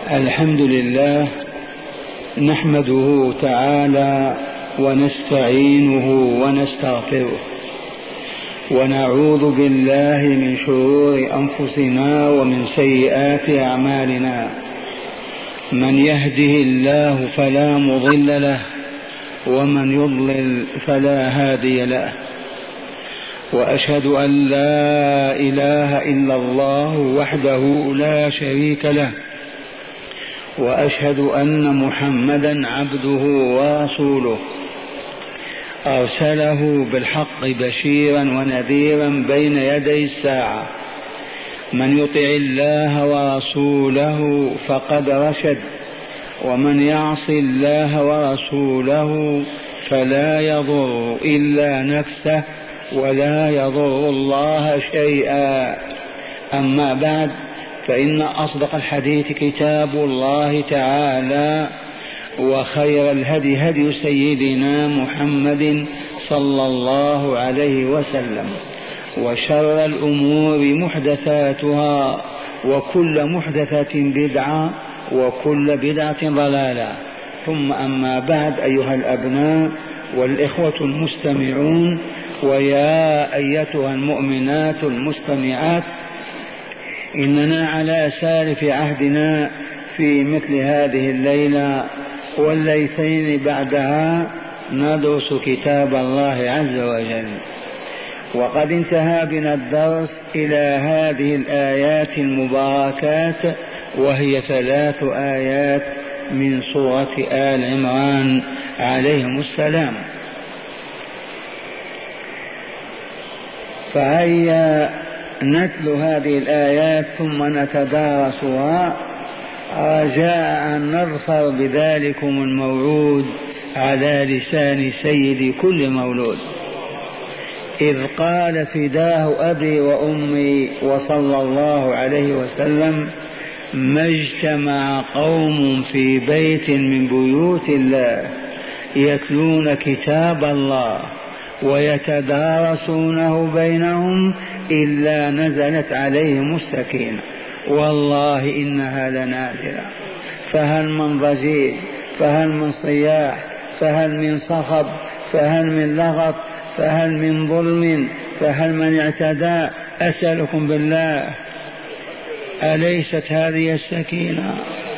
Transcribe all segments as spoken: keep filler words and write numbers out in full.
الحمد لله نحمده تعالى ونستعينه ونستغفره ونعوذ بالله من شرور أنفسنا ومن سيئات أعمالنا. من يهده الله فلا مضل له ومن يضلل فلا هادي له، وأشهد أن لا إله إلا الله وحده لا شريك له، وأشهد أن محمدا عبده ورسوله أرسله بالحق بشيرا ونذيرا بين يدي الساعة. من يطع الله ورسوله فقد رشد، ومن يعص الله ورسوله فلا يضر إلا نفسه ولا يضر الله شيئا. أما بعد، فإن أصدق الحديث كتاب الله تعالى، وخير الهدي هدي سيدنا محمد صلى الله عليه وسلم، وشر الأمور محدثاتها، وكل محدثة بدعة، وكل بدعة ضلالة. ثم أما بعد، أيها الأبناء والإخوة المستمعون، ويا أيتها المؤمنات المستمعات، إننا على سالف عهدنا في مثل هذه الليلة والليلتين بعدها ندرس كتاب الله عز وجل. وقد انتهى بنا الدرس إلى هذه الآيات المباركات، وهي ثلاث آيات من سورة آل عمران عليهم السلام. فهيا نتلو هذه الآيات ثم نتدارسها، رجاء أن نظفر بذلكم الموعود على لسان سيد كل مولود، إذ قال فداه أبي وأمي وصلى الله عليه وسلم: ما اجتمع قوم في بيت من بيوت الله يتلون كتاب الله ويتدارسونه بينهم إلا نزلت عليهم السكينة. والله إنها لنازلة. فهل من ضجيج، فهل من صياح، فهل من صخب، فهل من لغط، فهل من ظلم، فهل من اعتدى؟ أسألكم بالله، أليست هذه السكينة؟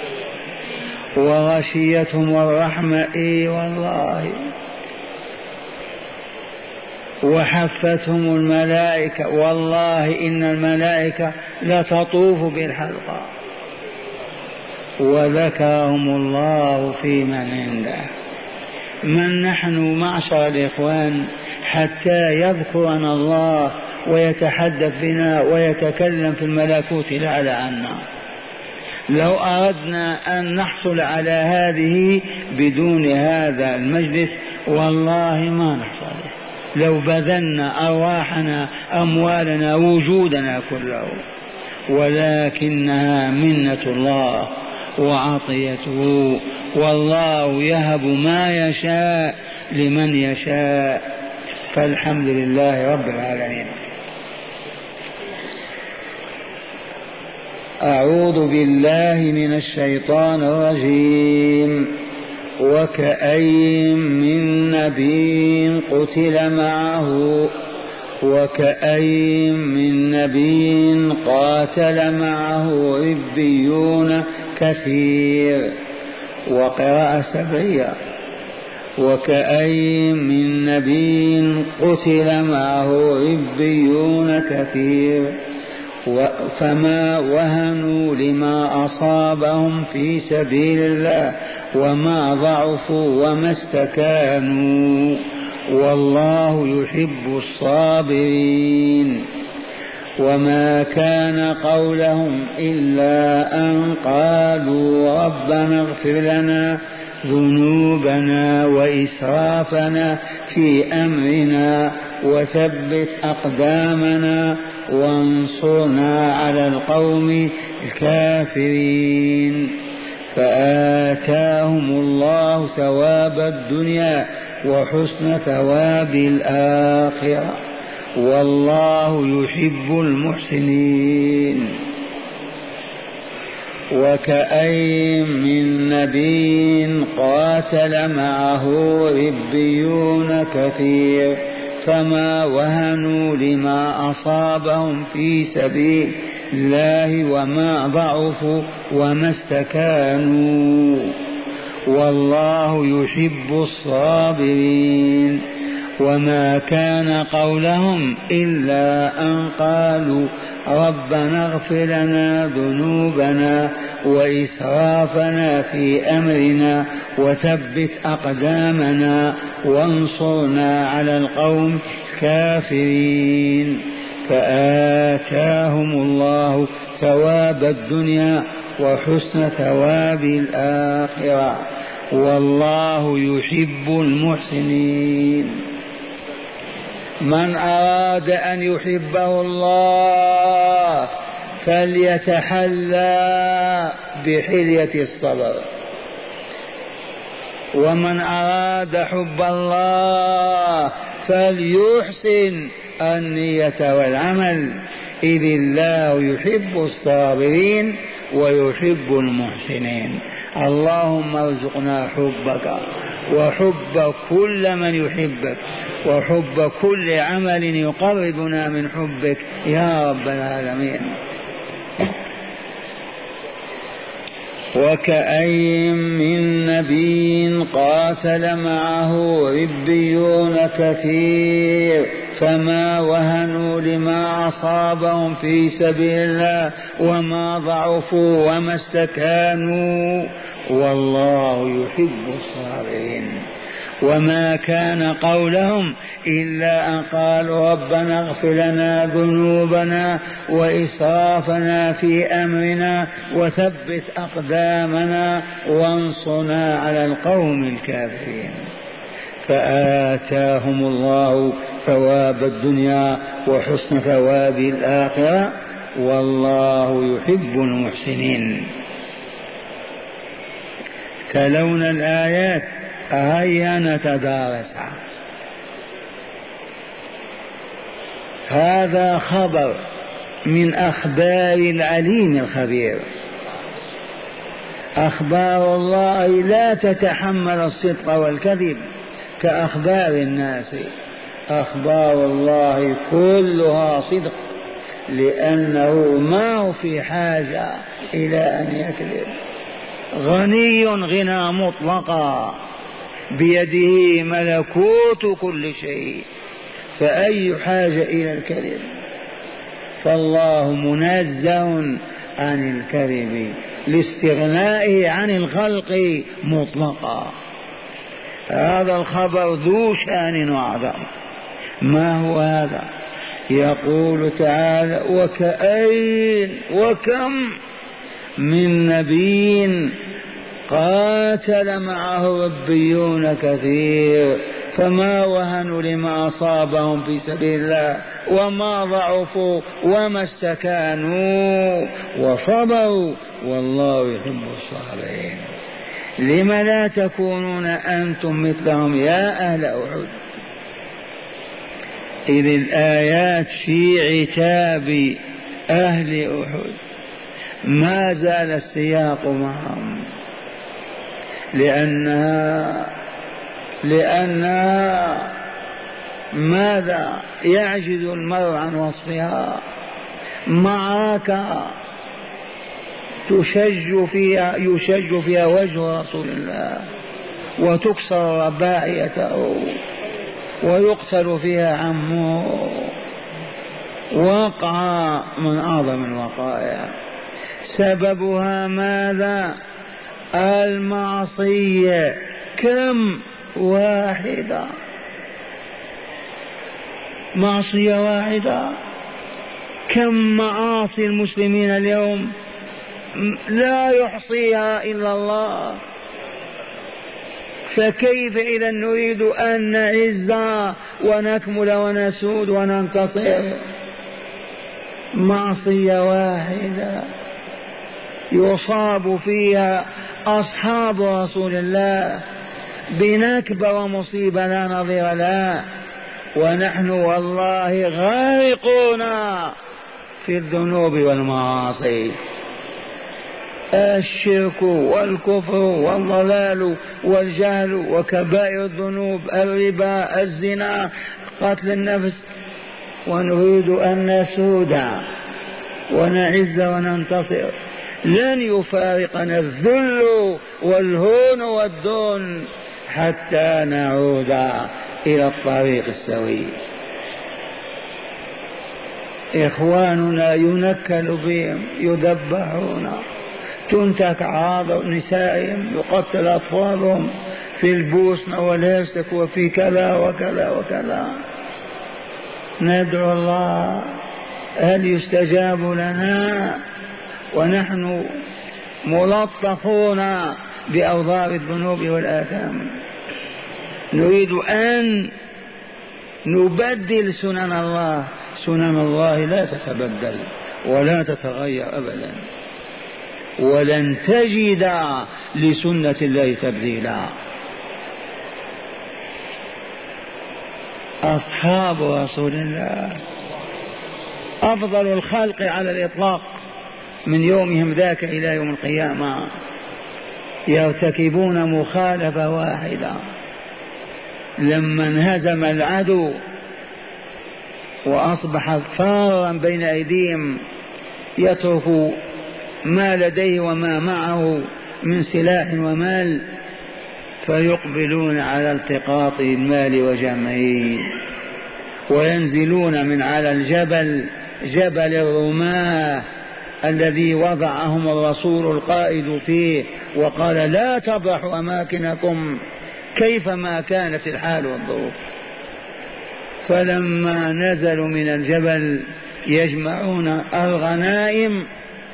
وغشيتهم الرحمة، إي والله، وحفتهم الملائكة، والله إن الملائكة لتطوف بالحلقة، وذكرهم الله في من عنده. من نحن معشر الإخوان حتى يذكرنا الله ويتحدث بنا ويتكلم في الملكوت الأعلى عنا؟ لو أردنا أن نحصل على هذه بدون هذا المجلس والله ما نحصل، لو بذلنا أرواحنا أموالنا وجودنا كله، ولكنها منة الله وعطيته، والله يهب ما يشاء لمن يشاء. فالحمد لله رب العالمين. أعوذ بالله من الشيطان الرجيم. وكأين من نبي قتل معه وكأين من نبي قاتل معه ربيون كثير. وقراءة سبعية: وكأين من نبي قتل معه ربيون كثير فما وهنوا لما أصابهم في سبيل الله وما ضعفوا وما استكانوا، والله يحب الصابرين. وما كان قولهم إلا أن قالوا ربنا اغفر لنا ذنوبنا وإسرافنا في أمرنا وثبت أقدامنا وانصرنا على القوم الكافرين. فآتاهم الله ثواب الدنيا وحسن ثواب الآخرة، والله يحب المحسنين. وكأين من نبي قاتل معه ربيون كثير فما وهنوا لما أصابهم في سبيل الله وما ضعفوا وما استكانوا والله يحب الصابرين. وما كان قولهم إلا أن قالوا ربنا اغفر لنا ذنوبنا وإسرافنا في أمرنا وثبت أقدامنا وانصرنا على القوم الكافرين. فآتاهم الله ثواب الدنيا وحسن ثواب الآخرة والله يحب المحسنين. من أراد أن يحبه الله فليتحلى بحلية الصبر، ومن أراد حب الله فليحسن النية والعمل، إذ الله يحب الصابرين ويحب المحسنين. اللهم ارزقنا حبك وحب كل من يحبك وحب كل عمل يقربنا من حبك يا رب العالمين. وكأين من نبي قاتل معه ربيون كثير فما وهنوا لما أصابهم في سبيل الله وما ضعفوا وما استكانوا والله يحب الصابرين. وما كان قولهم إلا أن قالوا ربنا اغفر لنا ذنوبنا وإسرافنا في أمرنا وثبت أقدامنا وانصرنا على القوم الكافرين. فآتاهم الله ثواب الدنيا وحسن ثواب الآخرة والله يحب المحسنين. تلون الآيات هيا نتدارسها. هذا خبر من أخبار العليم الخبير. أخبار الله لا تتحمل الصدق والكذب كأخبار الناس، أخبار الله كلها صدق، لأنه ما هو في حاجة إلى أن يكذب، غني غنى مطلقا بيده ملكوت كل شيء، فأي حاجة إلى الكذب؟ فالله منزه عن الكذب لاستغنائه عن الخلق مطلقا. هذا الخبر ذو شأن وعظم. ما هو هذا؟ يقول تعالى وكأين وكم من نبي قاتل معه ربيون كثير فما وهنوا لما أصابهم في سبيل الله وما ضعفوا وما استكانوا وصبروا والله يحب الصابرين. لم لا تكونون أنتم مثلهم يا أهل أحد؟ إذ الآيات في عتاب أهل أحد ما زال السياق معهم، لأنها لأنها ماذا يعجز المرء عن وصفها؟ معركة تشج فيها يشج فيها وجه رسول الله وتكسر رباعيته ويقتل فيها عمه، وقع من أعظم الوقائع. سببها ماذا؟ المعصية. كم واحدة؟ معصية واحدة. كم معاصي المسلمين اليوم لا يحصيها إلا الله، فكيف إذا نريد أن نعز ونكمل ونسود وننتصر؟ معصية واحدة يصاب فيها أصحاب رسول الله بنكبة ومصيبة لا نظير لها، ونحن والله غارقون في الذنوب والمعاصي. الشرك والكفر والضلال والجهل وكبائر الذنوب، الربا، الزنا، قتل النفس. ونريد أن نسود ونعز وننتصر. لن يفارقنا الذل والهون والدون حتى نعود إلى الطريق السوي. إخواننا ينكل بهم، يذبحون، تنتك عاض نسائهم، يقتل أطفالهم في البوسنة والهرسك وفي كذا وكذا وكذا. ندعو الله هل يستجاب لنا ونحن ملطخون بأوضار الذنوب والآثام؟ نريد أن نبدل سنن الله. سنن الله لا تتبدل ولا تتغير أبدا، ولن تجد لسنة الله تبديلا. أصحاب رسول الله أفضل الخلق على الإطلاق من يومهم ذاك إلى يوم القيامة، يرتكبون مخالفة واحدة. لما انهزم العدو وأصبح فارا بين أيديهم يترك ما لديه وما معه من سلاح ومال، فيقبلون على التقاط المال وجمعه، وينزلون من على الجبل، جبل الرماة الذي وضعهم الرسول القائد فيه وقال لا تبرحوا أماكنكم كيفما كانت الحال والظروف. فلما نزلوا من الجبل يجمعون الغنائم،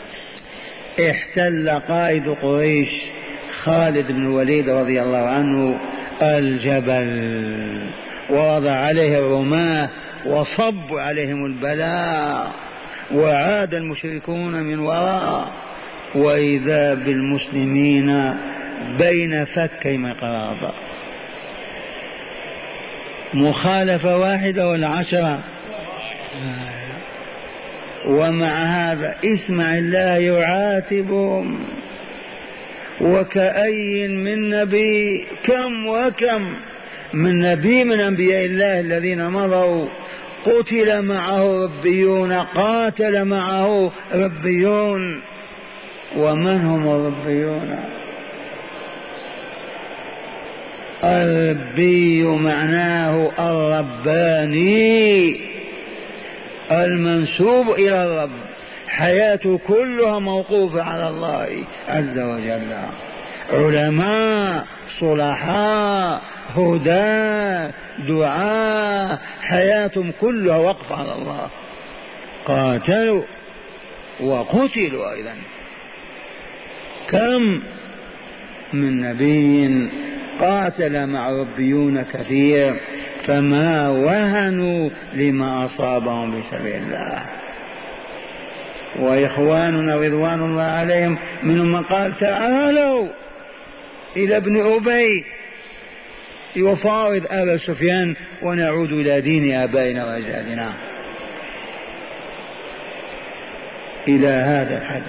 احتل قائد قريش خالد بن الوليد رضي الله عنه الجبل ووضع عليه الرماة وصب عليهم البلاء، وعاد المشركون من وراء، وإذا بالمسلمين بين فكي مقراض. مخالفة واحدة والعشرة. ومع هذا اسمع الله يعاتبهم. وكأي من نبي، كم وكم من نبي من أنبياء الله الذين مضوا قتل معه ربيون، قاتل معه ربيون. ومن هم الربيون؟ الربي معناه الرباني المنسوب إلى الرب، حياته كلها موقوفة على الله عز وجل. علماء، صلحاء، هداة، دعاء، حياتهم كلها وقف على الله. قاتلوا وقتلوا أيضا. كم من نبي قاتل مع ربيون كثير فما وهنوا لما أصابهم بسبيل الله. وإخواننا رضوان الله عليهم منهم من قال تعالوا إلى ابن أبي يفاوض أبا سفيان ونعود إلى دين آبائنا وأجدادنا. إلى هذا الحد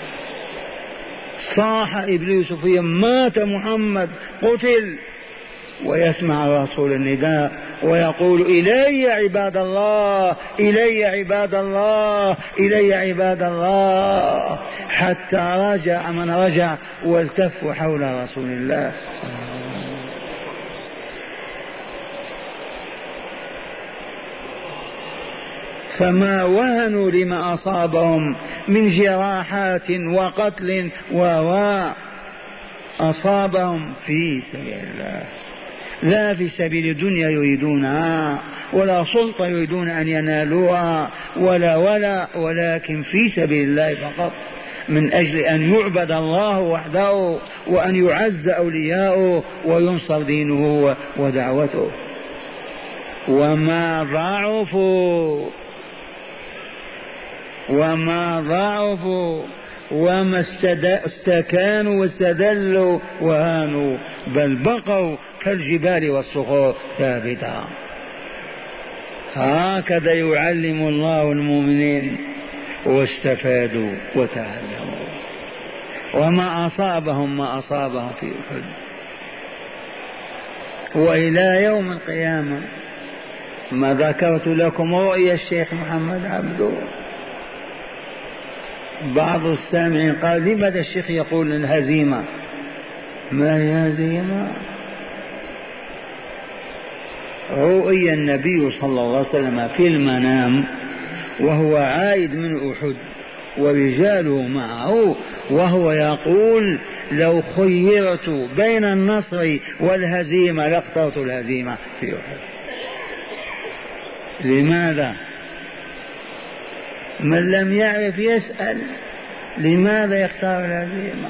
صاح إبليس فيهم مات محمد قتل، ويسمع الرسول النداء ويقول إلي عباد الله، إلي عباد الله، إلي عباد الله، حتى رجع من رجع والتفوا حول رسول الله. فما وهنوا لما أصابهم من جراحات وقتل وواء، أصابهم في سبيل الله، لا في سبيل الدنيا يريدونها، ولا سلطة يريدون أن ينالوها، ولا ولا ولكن في سبيل الله فقط، من أجل أن يعبد الله وحده وأن يعز أولياؤه وينصر دينه ودعوته. وما ضعفوا وما ضعفوا وما استكانوا واستدلوا وهانوا، بل بقوا كالجبال والصخور ثابتة. هكذا يعلم الله المؤمنين واستفادوا وتعلموا. وما أصابهم ما أصابهم في أحد. وإلى يوم القيامة ما ذكرت لكم رؤيا الشيخ محمد عبده. بعض السامعين قال لماذا الشيخ يقول الهزيمة؟ ما هي هزيمة؟ رؤيا النبي صلى الله عليه وسلم في المنام وهو عائد من أحد ورجاله معه، وهو يقول لو خيرت بين النصر والهزيمة لاخترت الهزيمة في أحد. لماذا؟ من لم يعرف يسأل لماذا يختار الهزيمة؟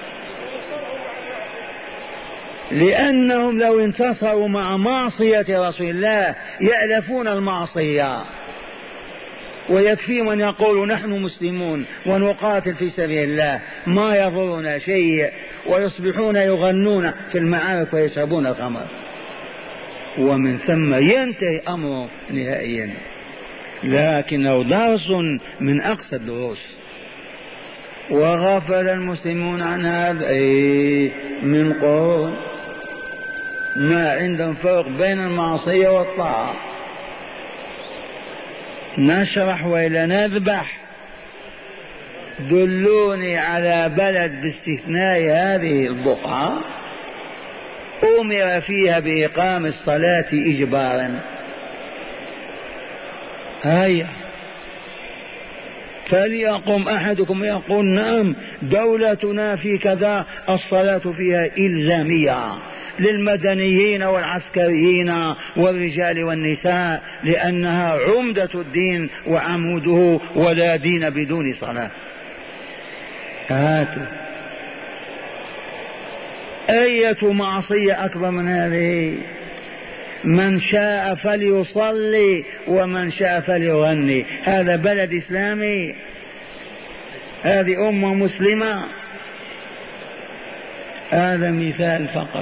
لأنهم لو انتصروا مع معصية رسول الله يألفون المعصية، ويكفي من يقول نحن مسلمون ونقاتل في سبيل الله ما يضرنا شيء، ويصبحون يغنون في المعارك ويشربون الخمر، ومن ثم ينتهي أمره نهائيا. لكنه درس من أقصى الدروس، وغفل المسلمون عن هذا من قرون. ما عندهم فرق بين المعصية والطاعة. نشرح وإلى نذبح. دلوني على بلد باستثناء هذه البقعة أمر فيها بإقام الصلاة إجبارا. هيا فليقم أحدكم يقول نعم دولتنا في كذا الصلاة فيها إلزامية للمدنيين والعسكريين والرجال والنساء، لأنها عمدة الدين وعموده، ولا دين بدون صلاة. هاتوا أية معصية أكبر من هذه؟ من شاء فليصلي ومن شاء فليغني. هذا بلد إسلامي؟ هذه أمة مسلمة؟ هذا مثال فقط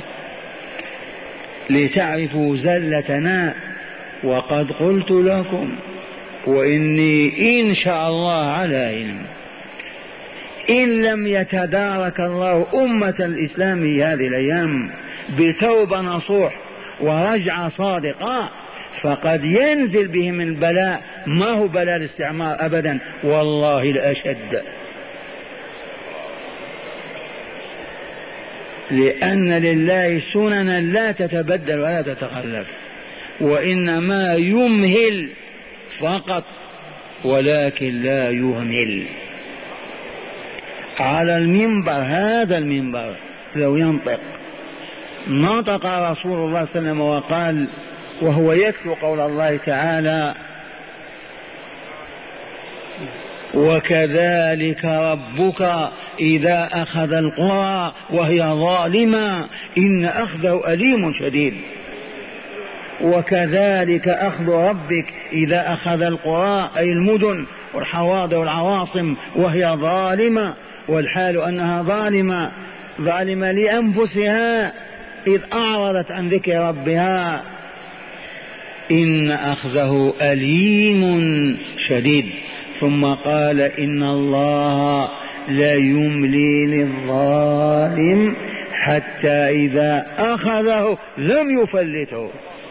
لتعرفوا زلتنا. وقد قلت لكم وإني إن شاء الله على علم، إن لم يتدارك الله أمة الإسلام هذه الأيام بتوبة نصوح ورجعة صادقة فقد ينزل بهم البلاء، ما هو بلاء الاستعمار أبدا، والله الأشد. لأن لله سننا لا تتبدل ولا تتخلف، وإنما يمهل فقط ولكن لا يهمل. على المنبر، هذا المنبر لو ينطق، نطق رسول الله صلى الله عليه وسلم وقال وهو يتلو قول الله تعالى وكذلك ربك إذا أخذ القرى وهي ظالمة إن أخذه أليم شديد. وكذلك أخذ ربك إذا أخذ القرى أي المدن والحواضر والعواصم وهي ظالمة، والحال أنها ظالمة ظالمة لأنفسها إذ أعرضت عن ذكر ربها إن أخذه أليم شديد. ثم قال إن الله لا يملي للظالم حتى إذا أخذه لم يفلته.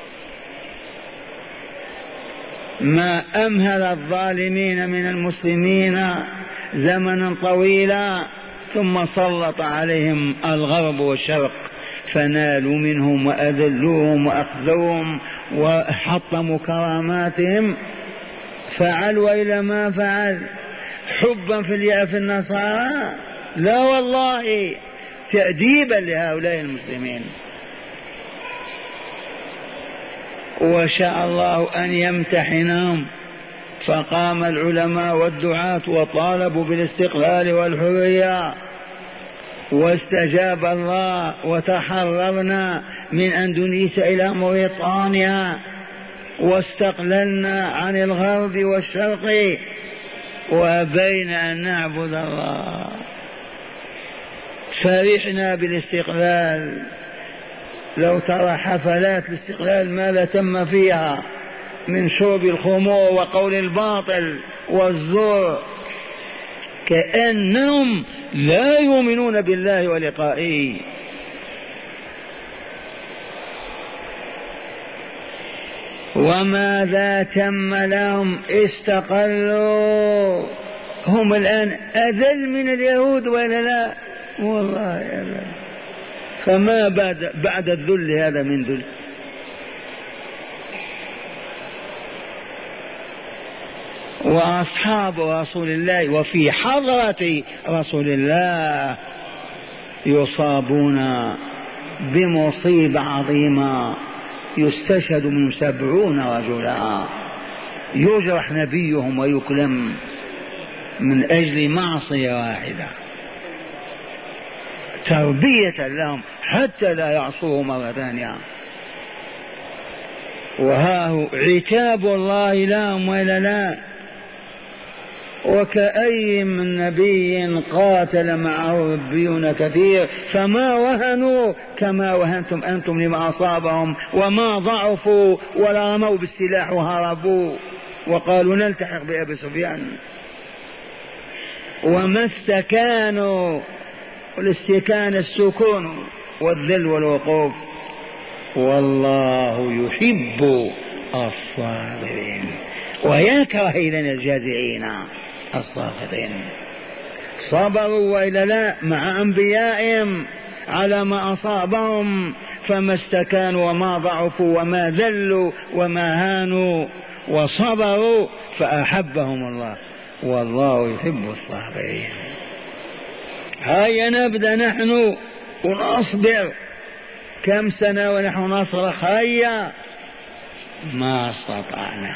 ما أمهل الظالمين من المسلمين زمنا طويلا، ثم سلط عليهم الغرب والشرق فنالوا منهم وأذلوهم وأخذوهم وحطموا كراماتهم. فعل وإلى ما فعل حبا في اليأس النصارى؟ لا والله، تأديبا لهؤلاء المسلمين. وشاء الله أن يمتحنهم، فقام العلماء والدعاة وطالبوا بالاستقلال والحرية، واستجاب الله وتحررنا من أندونيسيا إلى موريطانيا، واستقللنا عن الغرب والشرق، وأبينا أن نعبد الله. فرحنا بالاستقلال. لو ترى حفلات الاستقلال ماذا تم فيها من شرب الخمور وقول الباطل والزور. كأنهم لا يؤمنون بالله ولقائه. وماذا تم لهم؟ استقلوا. هم الآن أذل من اليهود ولا لا؟ والله أذل. فما بعد, بعد الذل هذا من ذل. وأصحاب رسول الله وفي حضرة رسول الله يصابون بمصيبة عظيمة، يستشهد من سبعون رجلا، يجرح نبيهم ويكلم من أجل معصية واحدة تربية لهم حتى لا يعصوه مرة ثانية. وها عتاب الله لهم ولا لا؟ وكأي من نبي قاتل معه ربيون كثير فما وهنوا كما وهنتم أنتم لما أصابهم، وما ضعفوا ولا رموا بالسلاح وهربوا وقالوا نلتحق بأبي سفيان، وما استكانوا. والاستكان السكون والذل والوقوف. والله يحب الصابرين ويكره إلينا الجازعين الصاخطين. صبروا وإلا لا مع أنبيائهم على ما أصابهم، فما استكانوا وما ضعفوا وما ذلوا وما هانوا وصبروا فأحبهم الله، والله يحب الصابرين. هيا نبدأ نحن ونصبر. كم سنة ونحن نصرخ هيا، ما استطعنا.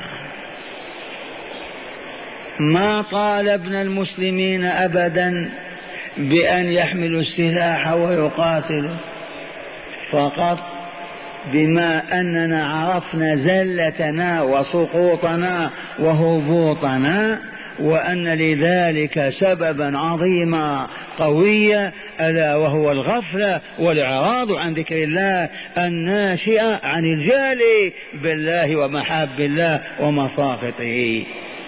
ما طالبنا المسلمين أبدا بأن يحملوا السلاح ويقاتلوا، فقط بما أننا عرفنا زلتنا وسقوطنا وهبوطنا، وأن لذلك سببا عظيما قويا ألا وهو الغفلة والإعراض عن ذكر الله الناشئة عن الجهل بالله ومحاب الله ومساخطه.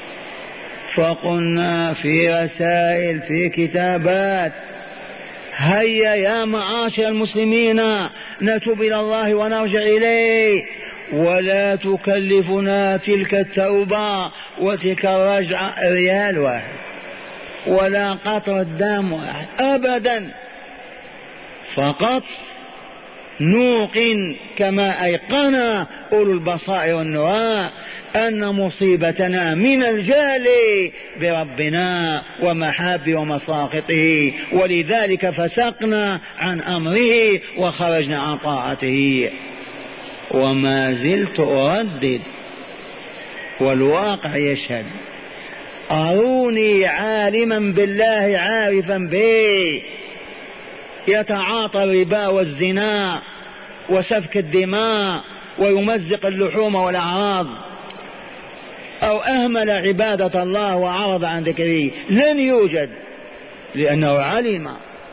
فقلنا في رسائل في كتابات هيا يا معاشر المسلمين نتوب إلى الله ونرجع إليه، ولا تكلفنا تلك التوبة وتلك الرجعة ريال واحد ولا قطرة دم واحد أبدا. فقط نوقن كما أيقنا أولو البصائر والنواء أن مصيبتنا من الجهل بربنا ومحاب ومساخطه، ولذلك فسقنا عن أمره وخرجنا عن طاعته. وما زلت أردد والواقع يشهد، أروني عالما بالله عارفا به يتعاطى الربا والزنا وسفك الدماء ويمزق اللحوم والأعراض، أو أهمل عبادة الله وعرض عن ذكره، لن يوجد، لأنه علم.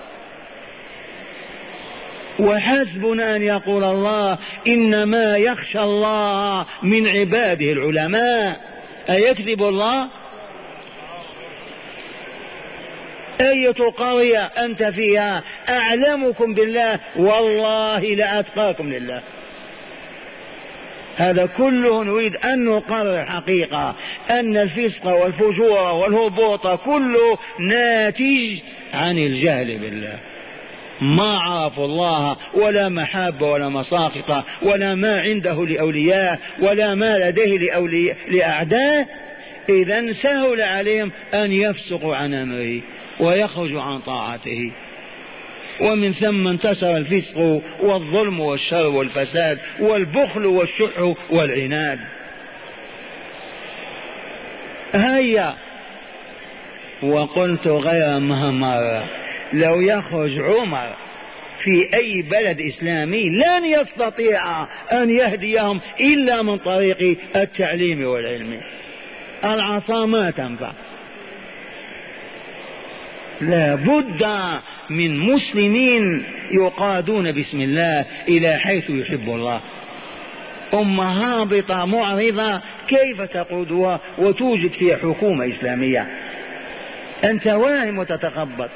وحسبنا أن يقول الله إنما يخشى الله من عباده العلماء. أيكذب الله؟ أية قرية أنت فيها أعلمكم بالله والله لأتقاكم لله. هذا كله نريد أن نقرر حقيقة أن الفسق والفجور والهبوط كله ناتج عن الجهل بالله. ما عرفوا الله ولا محابة ولا مساخطة ولا ما عنده لأولياء ولا ما لديه لأولياء لأعداء، إذن سهل عليهم أن يفسقوا عن أمره ويخرجوا عن طاعته، ومن ثم انتشر الفسق والظلم والشر والفساد والبخل والشح والعناد. هيا، وقلت غير مرة لو يخرج عمر في أي بلد إسلامي لن يستطيع أن يهديهم إلا من طريق التعليم والعلم. العصا ما تنفع، لا بد من مسلمين يقادون بسم الله إلى حيث يحب الله. أمة هابطة معرضة كيف تقودها وتوجد فيها حكومة إسلامية؟ أنت واهم وتتخبط.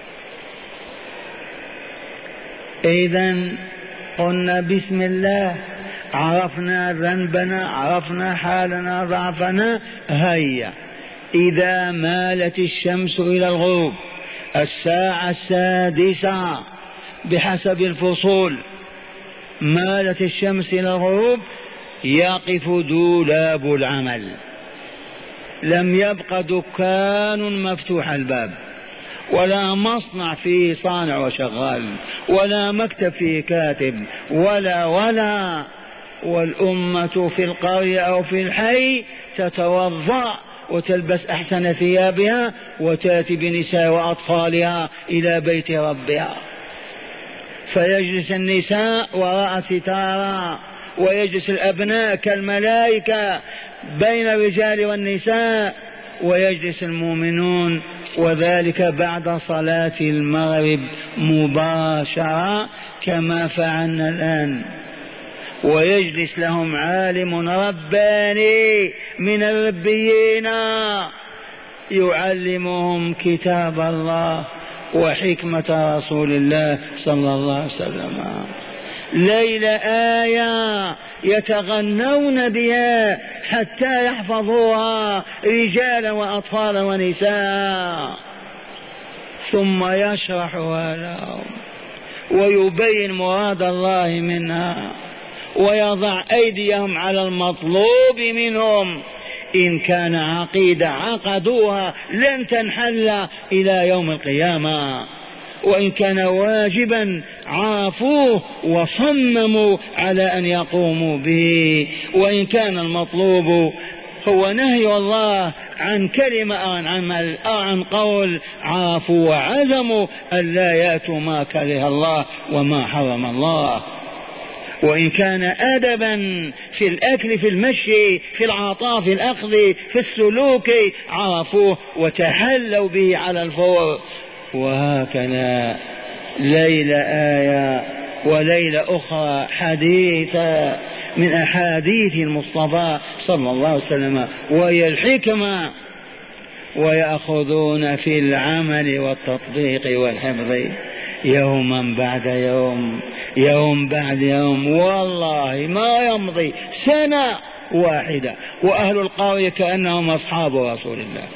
إذن قلنا بسم الله، عرفنا ذنبنا، عرفنا حالنا، ضعفنا. هيا إذا مالت الشمس إلى الغروب الساعة السادسة بحسب الفصول، مالت الشمس إلى الغروب، يقف دولاب العمل. لم يبق دكان مفتوح الباب، ولا مصنع فيه صانع وشغال، ولا مكتب فيه كاتب، ولا ولا والأمة في القرية أو في الحي تتوضأ وتلبس أحسن ثيابها وتأتي بنساء وأطفالها إلى بيت ربها، فيجلس النساء وراء ستارا، ويجلس الأبناء كالملائكة بين الرجال والنساء، ويجلس المؤمنون، وذلك بعد صلاة المغرب مباشرة كما فعلنا الآن. ويجلس لهم عالم رباني من الربيين يعلمهم كتاب الله وحكمة رسول الله صلى الله عليه وسلم. ليلة آية يتغنون بها حتى يحفظوها رجالا وأطفالا ونساء، ثم يشرحها لهم ويبين مراد الله منها، ويضع أيديهم على المطلوب منهم. إن كان عقيدة عقدوها لن تنحل إلى يوم القيامة، وإن كان واجبا عافوه وصمموا على أن يقوموا به، وإن كان المطلوب هو نهي الله عن كلمة أو عن عمل أو عن قول، عافوا وعزموا أن لا يأتوا ما كره الله وما حرم الله. وإن كان أدبا في الأكل، في المشي، في العطاء، في الأخذ، في السلوك، عرفوه وتحلوا به على الفور. وهكذا ليلة آية وليلة أخرى حديثة من أحاديث المصطفى صلى الله عليه وسلم، وهي الحكمة. ويأخذون في العمل والتطبيق والحفظ يوما بعد يوم، يوم بعد يوم، والله ما يمضي سنة واحدة وأهل القرية كأنهم أصحاب رسول الله.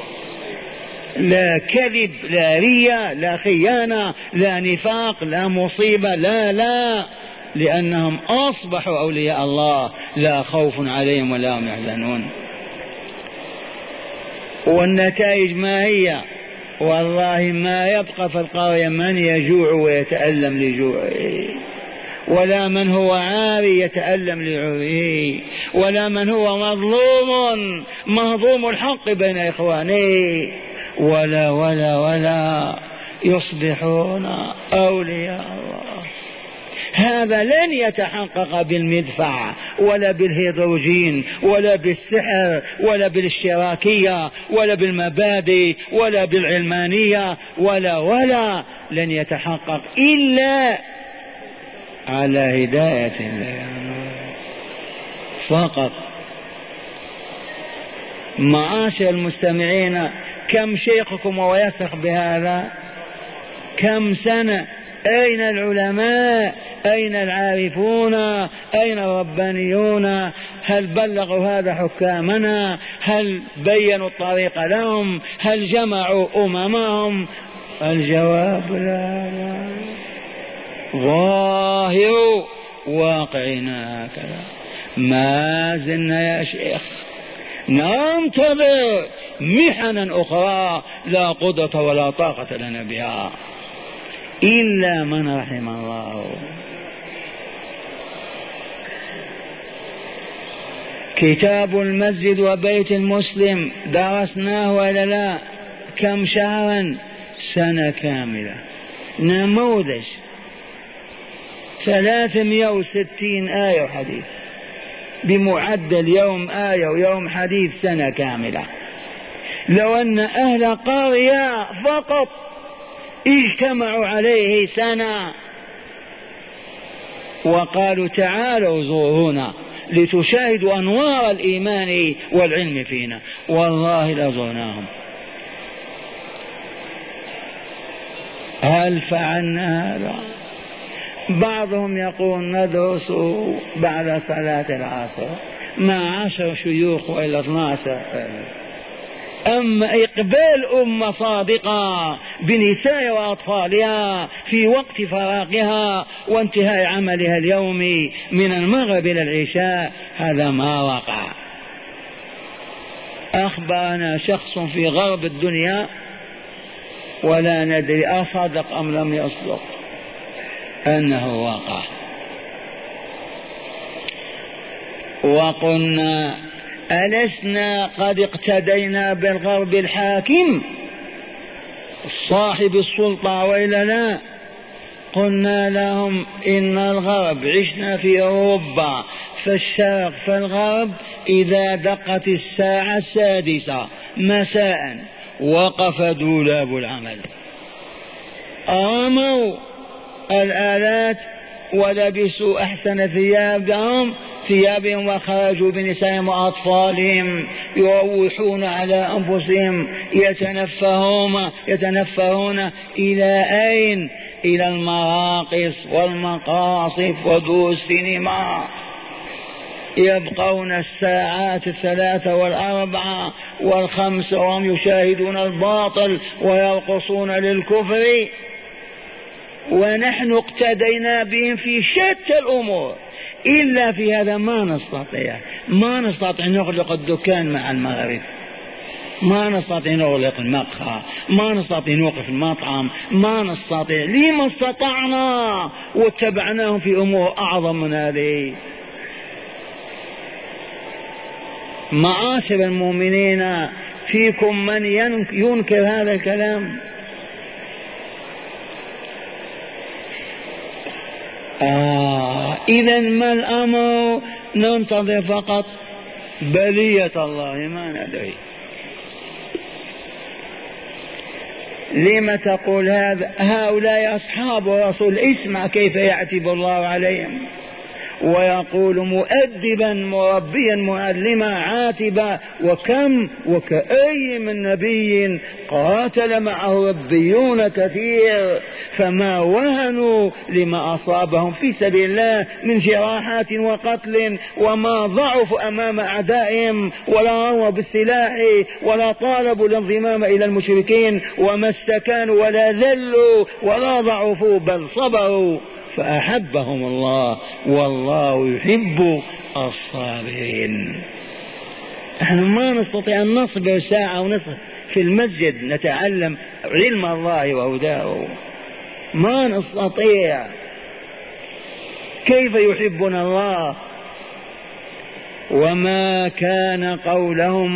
لا كذب، لا رياء، لا خيانة، لا نفاق، لا مصيبة، لا لا لأنهم أصبحوا أولياء الله، لا خوف عليهم ولا هم يحزنون. والنتائج ما هي؟ والله ما يبقى في القرية من يجوع ويتألم لجوعه، ولا من هو عاري يتألم لعريه، ولا من هو مظلوم مهضوم الحق بين إخوانه، ولا ولا ولا يصبحون أولياء الله. هذا لن يتحقق بالمدفع ولا بالهيدروجين ولا بالسحر ولا بالاشتراكية ولا بالمبادئ ولا بالعلمانية ولا ولا لن يتحقق إلا على هداية الله فقط. معاشر المستمعين، كم شيخكم ويسخ بهذا؟ كم سنة؟ أين العلماء؟ أين العارفون؟ أين الربانيون؟ هل بلغوا هذا حكامنا؟ هل بينوا الطريق لهم؟ هل جمعوا أممهم؟ الجواب لا, لا. ظاهر واقعنا هكذا. ما زلنا يا شيخ ننتظر محنا أخرى لا قدرة ولا طاقة لنا بها إلا من رحم الله. كتاب المسجد وبيت المسلم درسناه ولا لا؟ كم شهرا؟ سنة كاملة. نموذج ثلاثمائة وستين آية وحديث، بمعدل يوم آية ويوم حديث، سنة كاملة. لو أن أهل قرية فقط اجتمعوا عليه سنة وقالوا تعالوا زورونا لتشاهدوا أنوار الإيمان والعلم فينا، والله لزرناهم. هل فعلنا هذا؟ بعضهم يقول ندرس بعد صلاة العصر مع عشر شيوخ وإلى اثناشر. أما إقبال أمة صادقة بنساء وأطفالها في وقت فراغها وانتهاء عملها اليومي من المغرب إلى العشاء، هذا ما وقع. أخبرنا شخص في غرب الدنيا ولا ندري أصدق أم لم يصدق أنه وقع. وقلنا ألسنا قد اقتدينا بالغرب الحاكم صاحب السلطة وإلا لا؟ قلنا لهم إن الغرب، عشنا في أوروبا فالشرق فالغرب، إذا دقت الساعة السادسة مساء وقف دولاب العمل، أرموا الآلات ولبسوا أحسن ثيابهم ثيابهم وخرجوا بنسائهم وأطفالهم يروحون على أنفسهم يتنفهون يتنفهون إلى أين؟ إلى المراقص والمقاصف ودور السينما. يبقون الساعات الثلاثة والأربعة والخمس وهم يشاهدون الباطل ويرقصون للكفر، ونحن اقتدينا بهم في شتى الأمور، إلا في هذا ما نستطيع. ما نستطيع نغلق الدكان مع المغرب، ما نستطيع نغلق المقهى، ما نستطيع نوقف المطعم، ما نستطيع. لما استطعنا واتبعناهم في أمور أعظم من هذه. معاشر المؤمنين، فيكم من ينكر هذا الكلام؟ آه إذا ما الأمر؟ ننتظر فقط بلية الله، ما ندري. لما تقول هذا؟ هؤلاء أصحاب الرسول، اسمع كيف يعتب الله عليهم ويقول مؤدبا مربيا معلما عاتبا، وكم وكأي من نبي قاتل معه ربيون كثير فما وهنوا لما أصابهم في سبيل الله من جراحات وقتل، وما ضعفوا أمام أعدائهم ولا رموا بالسلاح ولا طالبوا الانضمام إلى المشركين، وما استكانوا ولا ذلوا ولا ضعفوا بل صبروا فأحبهم الله والله يحب الصابرين. نحن ما نستطيع أن نصبر ساعة ونصف في المسجد نتعلم علم الله وهداه، ما نستطيع. كيف يحبنا الله؟ وما كان قولهم،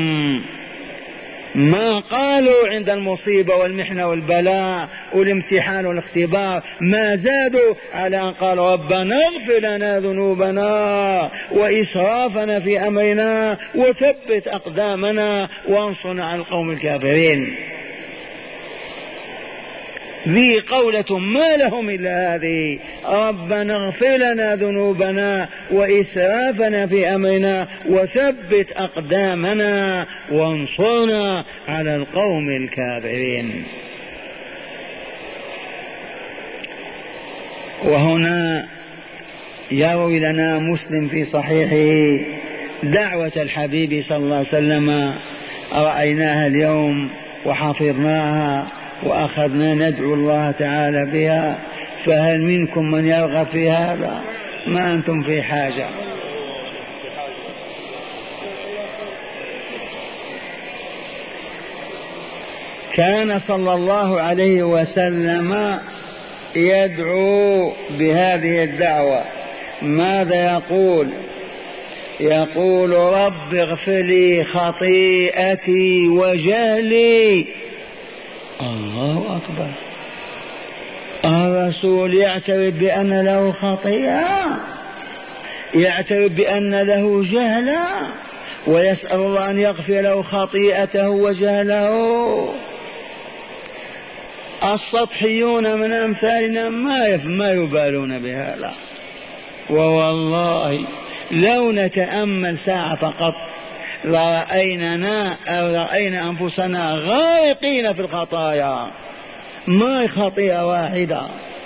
ما قالوا عند المصيبة والمحنة والبلاء والامتحان والاختبار، ما زادوا على أن قالوا ربنا اغفر لنا ذنوبنا وإسرافنا في أمرنا وثبت أقدامنا وانصرنا على القوم الكافرين. ذي قولة ما لهم إلا هذه، ربنا اغفر لنا ذنوبنا وإسرافنا في أمرنا وثبت أقدامنا وانصرنا على القوم الكافرين. وهنا يروي لنا مسلم في صحيحه دعوة الحبيب صلى الله عليه وسلم، رأيناها اليوم وحفظناها وأخذنا ندعو الله تعالى بها، فهل منكم من يرغب في هذا؟ ما أنتم في حاجة. كان صلى الله عليه وسلم يدعو بهذه الدعوة. ماذا يقول؟ يقول رب اغفر لي خطيئتي وجهلي. الله أكبر. الرسول يعترف بأن له خطيئة، يعترف بأن له جهلا، ويسأل الله أن يغفر له خطيئته وجهله. السطحيون من أمثالنا ما ما يبالون بهذا. ووالله لو نتأمل ساعة فقط لرأيننا أو رأينا أنفسنا غارقين في الخطايا، ما خطيئة واحدة.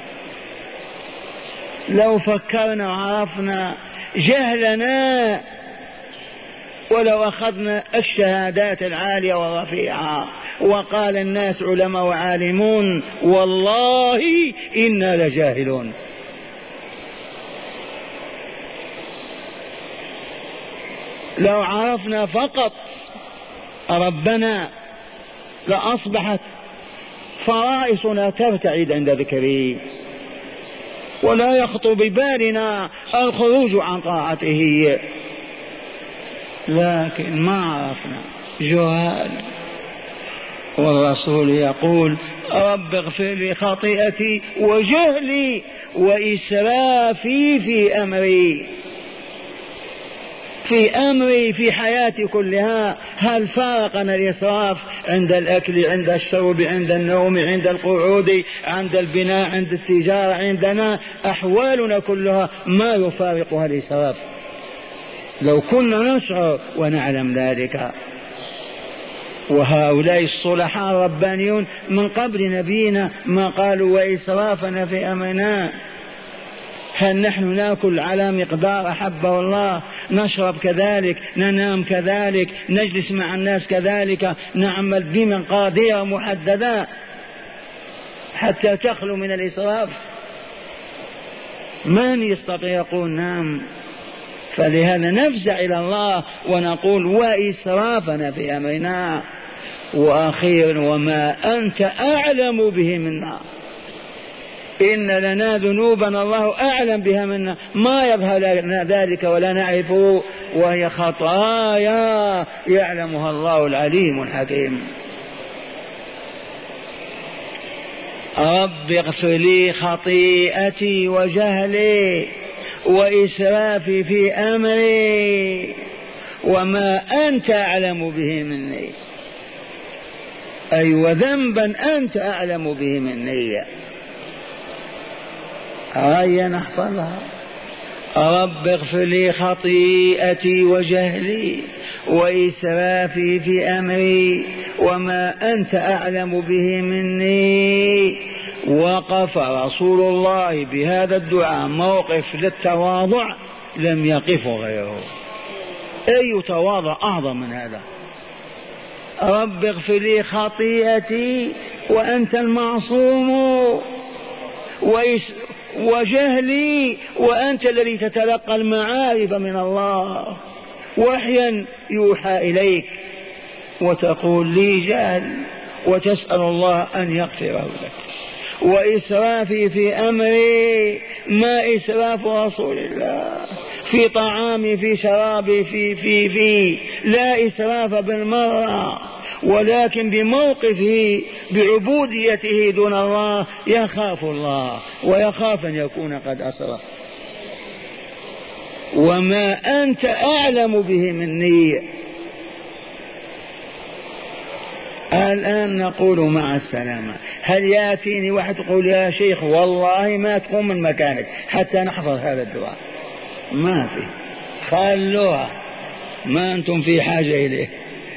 لو فكرنا وعرفنا جهلنا، ولو أخذنا الشهادات العالية والرفيعة وقال الناس علماء وعالمون، والله إنا لجاهلون. لو عرفنا فقط ربنا لأصبحت فرائصنا ترتعد عند ذكره، ولا يخطر ببالنا الخروج عن طاعته، لكن ما عرفنا، جهال. والرسول يقول رب اغفر لي خطيئتي وجهلي وإسرافي في أمري، في أمري في حياتي كلها. هل فارقنا الإسراف عند الأكل، عند الشرب، عند النوم، عند القعود، عند البناء، عند التجارة؟ عندنا أحوالنا كلها ما يفارقها الإسراف، لو كنا نشعر ونعلم ذلك. وهؤلاء الصلحاء الربانيون من قبل نبينا ما قالوا وإسرافنا في أمرنا. هل نحن نأكل على مقدار أحبه الله، نشرب كذلك، ننام كذلك، نجلس مع الناس كذلك، نعمل بمقادير محددة حتى تخلو من الإسراف؟ من يستطيع يقول نعم؟ فلهذا نفزع إلى الله ونقول وإسرافنا في أمرنا. وأخيرا وما أنت أعلم به منا، إن لنا ذنوبا الله أعلم بها منا، ما يظهر لنا ذلك ولا نعرفه، وهي خطايا يعلمها الله العليم الحكيم. رب اغفر لي خطيئتي وجهلي وإسرافي في أمري وما أنت أعلم به مني، أي وذنبا أنت أعلم به مني. هيا نحفظها. رب اغفر لي خطيئتي وجهلي وإسرافي في أمري وما أنت أعلم به مني. وقف رسول الله بهذا الدعاء موقف للتواضع لم يقف غيره. أي تواضع أعظم من هذا؟ رب اغفر لي خطيئتي وأنت المعصوم، وجهلي وأنت الذي تتلقى المعارف من الله، وحيا يوحى إليك، وتقول لي جهل وتسأل الله أن يغفره لك. وإسرافي في أمري، ما إسراف رسول الله في طعامي في شرابي في في في لا إسراف بالمرة، ولكن بموقفه بعبوديته دون الله يخاف الله ويخاف أن يكون قد أسرف. وما أنت أعلم به مني. الآن نقول مع السلامة. هل يأتيني واحد يقول يا شيخ والله ما تقوم من مكانك حتى نحفظ هذا الدعاء؟ ما في، خلوها، ما أنتم في حاجة إليه.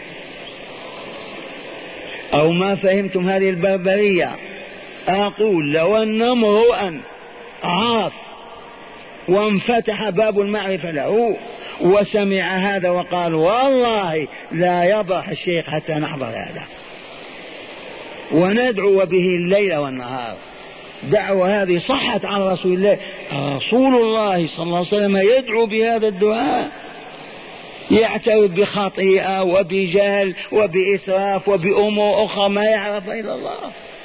أو ما فهمتم هذه البربرية. أقول لو أن امرؤا عاف وانفتح باب المعرفة له وسمع هذا وقال والله لا يبرح الشيخ حتى نحضر هذا وندعو به الليل والنهار. دعوة هذه صحت عن رسول الله، رسول الله صلى الله عليه وسلم يدعو بهذا الدعاء، يعترف بخطيئة وبجهل وبإسراف وبأمور أخرى ما يعرف إلا الله.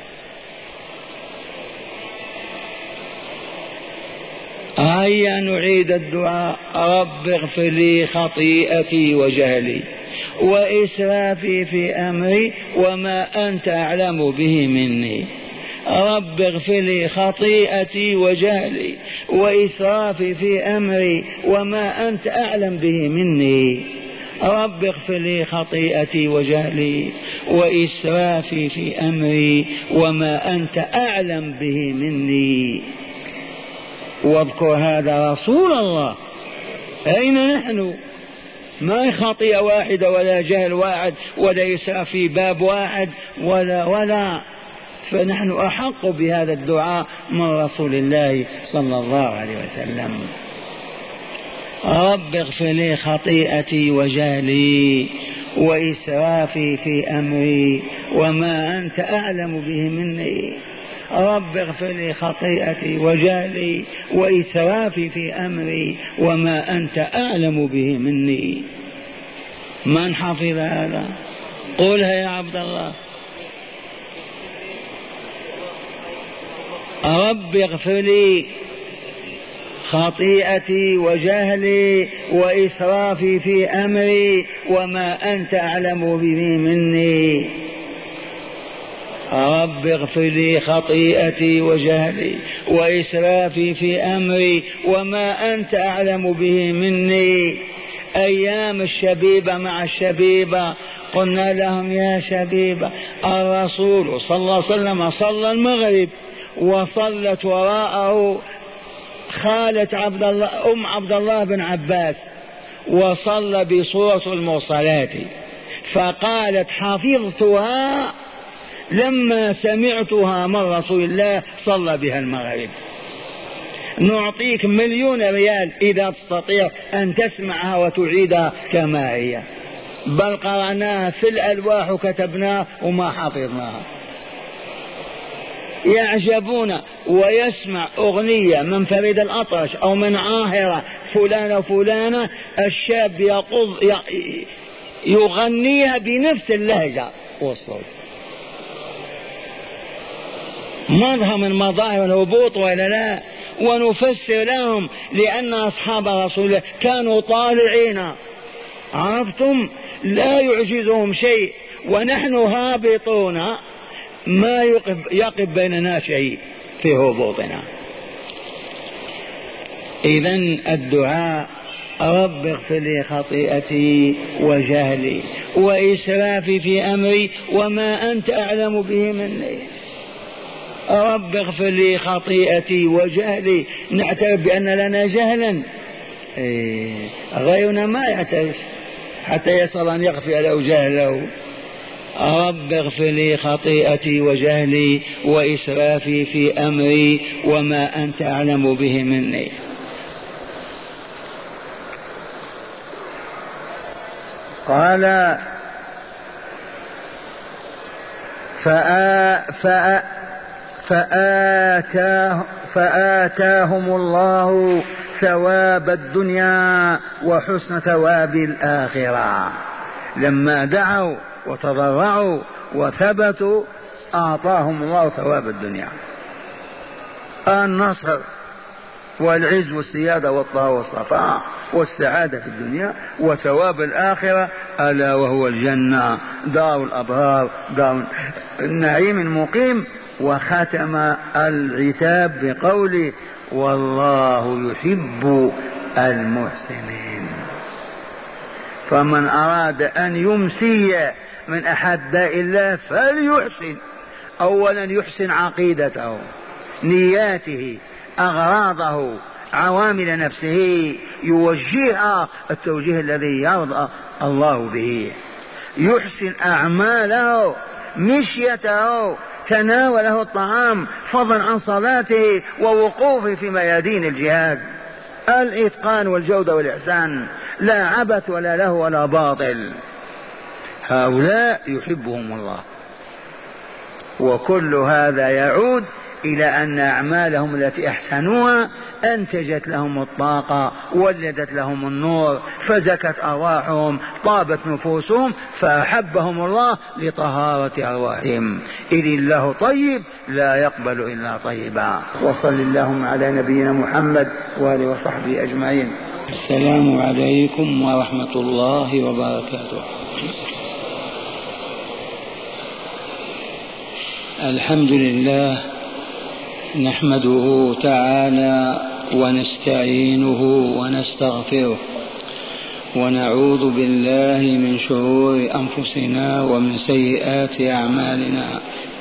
هيا نعيد الدعاء. رب اغفر لي خطيئتي وجهلي وإسرافي في أمري وما أنت أعلم به مني. رب اغفر لي خطيئتي وجهلي وإسرافي في أمري وما أنت أعلم به مني. رب اغفر لي خطيئتي وجهلي وإسرافي في أمري وما أنت أعلم به مني. واذكر هذا رسول الله. أين نحن؟ ما خطيئة واحدة ولا جهل واحد ولا إسراف في باب واحد ولا ولا فنحن أحق بهذا الدعاء من رسول الله صلى الله عليه وسلم. رب اغفر لي خطيئتي وجهلي وإسرافي في أمري وما أنت أعلم به مني. رب اغفر لي خطيئتي وجهلي وإسرافي في أمري وما أنت أعلم به مني. من حفظ هذا؟ قولها يا عبد الله. رب اغفر لي خطيئتي وجهلي وإسرافي في أمري وما أنت أعلم به مني. رب اغفر لي خطيئتي وجهلي وإسرافي في أمري وما أنت أعلم به مني. أيام الشبيبة مع الشبيبة قلنا لهم يا شبيبة الرسول صلى الله عليه وسلم صلى المغرب وصلت وراءه خالة عبد الله أم عبد الله بن عباس وصلى بصورة المرسلات، فقالت حفظتها لما سمعتها من رسول الله صلى بها المغرب. نعطيك مليون ريال إذا تستطيع أن تسمعها وتعيدها كما هي، بل قرأناها في الألواح وكتبناها وما حفظناها. يعجبون ويسمع أغنية من فريد الأطرش أو من عاهرة فلانة فلانة، الشاب يقض يغنيها بنفس اللهجة والصوت. مظهر من مظاهر الهبوط ولا لا؟ ونفسر لهم لأن أصحاب رسول الله كانوا طالعين، عرفتم؟ لا يعجزهم شيء، ونحن هابطون ما يقف, يقف بيننا شيء في هبوطنا. إذن الدعاء رب اغفر لي خطيئتي وجهلي وإسرافي في أمري وما أنت أعلم به مني. رب اغفر لي خطيئتي وجهلي، نعترف بأن لنا جهلا، إيه غيرنا ما يعترف حتى يصل أن يغفر له جهله. رب اغفر لي خطيئتي وجهلي وإسرافي في أمري وما أنت أعلم به مني. قال فآ فآ فآتاه فآتاهم الله ثواب الدنيا وحسن ثواب الآخرة. لما دعوا وتضرعوا وثبتوا أعطاهم الله ثواب الدنيا، النصر والعز والسيادة والطهر والصفاء والسعادة في الدنيا، وثواب الآخرة ألا وهو الجنة دار الأبرار دار النعيم المقيم. وختم العتاب بقوله والله يحب المحسنين. فمن أراد أن يمسي من أحباء الله فليحسن، أولا يحسن عقيدته نياته أغراضه عوامل نفسه، يوجهها التوجيه الذي يرضى الله به. يحسن أعماله مشيته تناوله الطعام فضلا عن صلاته ووقوفه في ميادين الجهاد، الإتقان والجودة والإحسان، لا عبث ولا له ولا باطل. هؤلاء يحبهم الله. وكل هذا يعود إلى أن أعمالهم التي أحسنوها أنتجت لهم الطاقة، ولدت لهم النور، فزكت أرواحهم، طابت نفوسهم، فأحبهم الله لطهارة أرواحهم. إذ الله طيب لا يقبل إلا طيبا. وصل اللهم على نبينا محمد وآله وصحبه أجمعين. السلام عليكم ورحمة الله وبركاته. الحمد لله نحمده تعالى ونستعينه ونستغفره ونعوذ بالله من شرور أنفسنا ومن سيئات أعمالنا.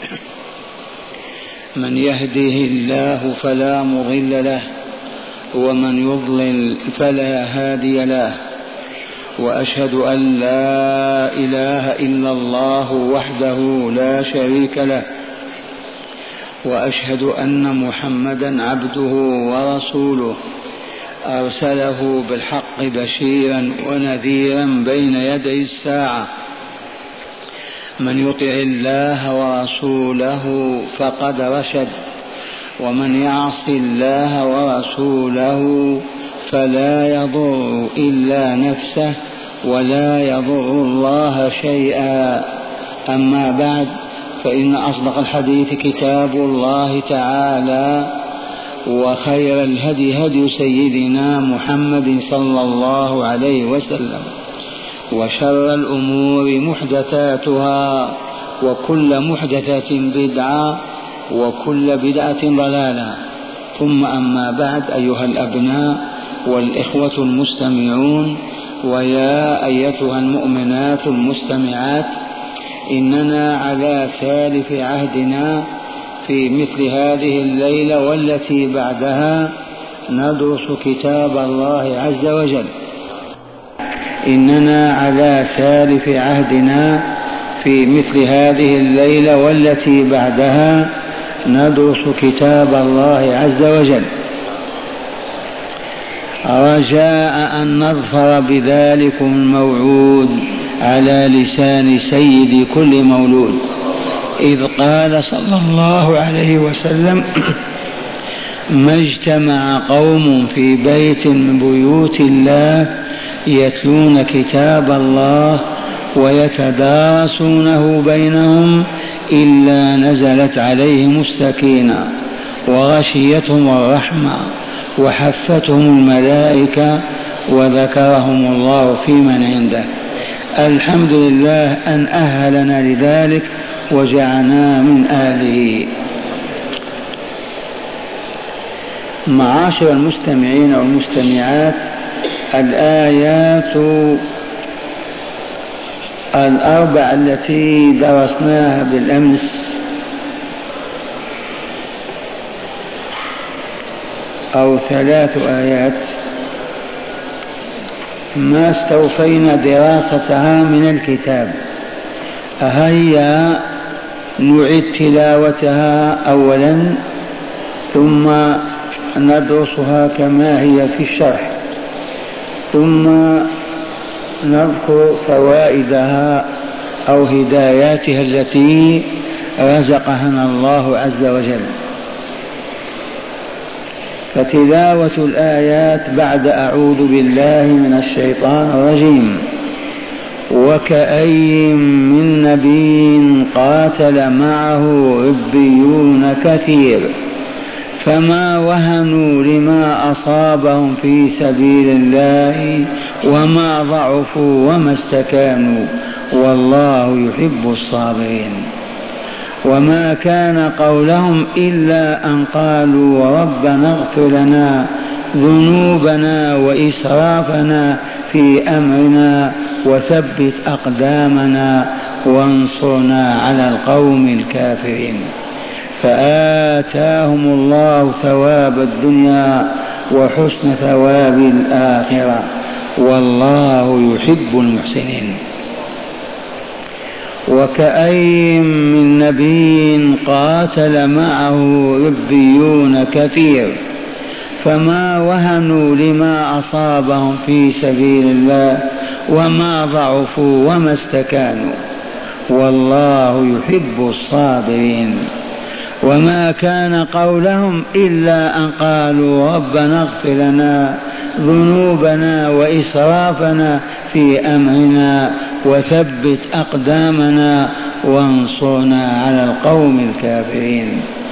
من يهده الله فلا مضل له ومن يضلل فلا هادي له. وأشهد أن لا إله إلا الله وحده لا شريك له وأشهد أن محمدا عبده ورسوله أرسله بالحق بشيرا ونذيرا بين يدي الساعة. من يطع الله ورسوله فقد رشد، ومن يعص الله ورسوله فلا يضر إلا نفسه ولا يضر الله شيئا. أما بعد، فإن أصدق الحديث كتاب الله تعالى، وخير الهدي هدي سيدنا محمد صلى الله عليه وسلم، وشر الأمور محدثاتها، وكل محدثة بدعة، وكل بدعة ضلالة. ثم أما بعد، أيها الأبناء والإخوة المستمعون، ويا أيتها المؤمنات المستمعات، إننا على سالف عهدنا في مثل هذه الليلة والتي بعدها ندرس كتاب الله عز وجل. إننا على سالف عهدنا في مثل هذه الليلة والتي بعدها ندرس كتاب الله عز وجل، رجاء أن نظفر بذلكم الموعود على لسان سيد كل مولود، إذ قال صلى الله عليه وسلم: ما اجتمع قوم في بيت من بيوت الله يتلون كتاب الله ويتدارسونه بينهم إلا نزلت عليهم السكينة وغشيتهم الرحمة وحفتهم الملائكة وذكرهم الله في من عنده. الحمد لله أن أهلنا لذلك وجعلنا من أهله. معاشر المستمعين والمستمعات، الآيات الأربع التي درسناها بالأمس أو ثلاث آيات ما استوفينا دراستها من الكتاب، هيا نعيد تلاوتها أولا ثم ندرسها كما هي في الشرح، ثم نذكر فوائدها أو هداياتها التي رزقنا الله عز وجل. فتلاوة الآيات بعد أعوذ بالله من الشيطان الرجيم: وكأي من نبي قاتل معه ربيون كثير فما وهنوا لما أصابهم في سبيل الله وما ضعفوا وما استكانوا والله يحب الصابرين. وما كان قولهم إلا أن قالوا ربنا اغفر لنا ذنوبنا وإسرافنا في أمرنا وثبت أقدامنا وانصرنا على القوم الكافرين. فآتاهم الله ثواب الدنيا وحسن ثواب الآخرة والله يحب المحسنين. وكأي من نبي قاتل معه ربيون كثير فما وهنوا لما أصابهم في سبيل الله وما ضعفوا وما استكانوا والله يحب الصابرين. وما كان قولهم إلا أن قالوا ربنا اغفر لنا ذنوبنا وإسرافنا في أمرنا وثبت أقدامنا وانصرنا على القوم الكافرين.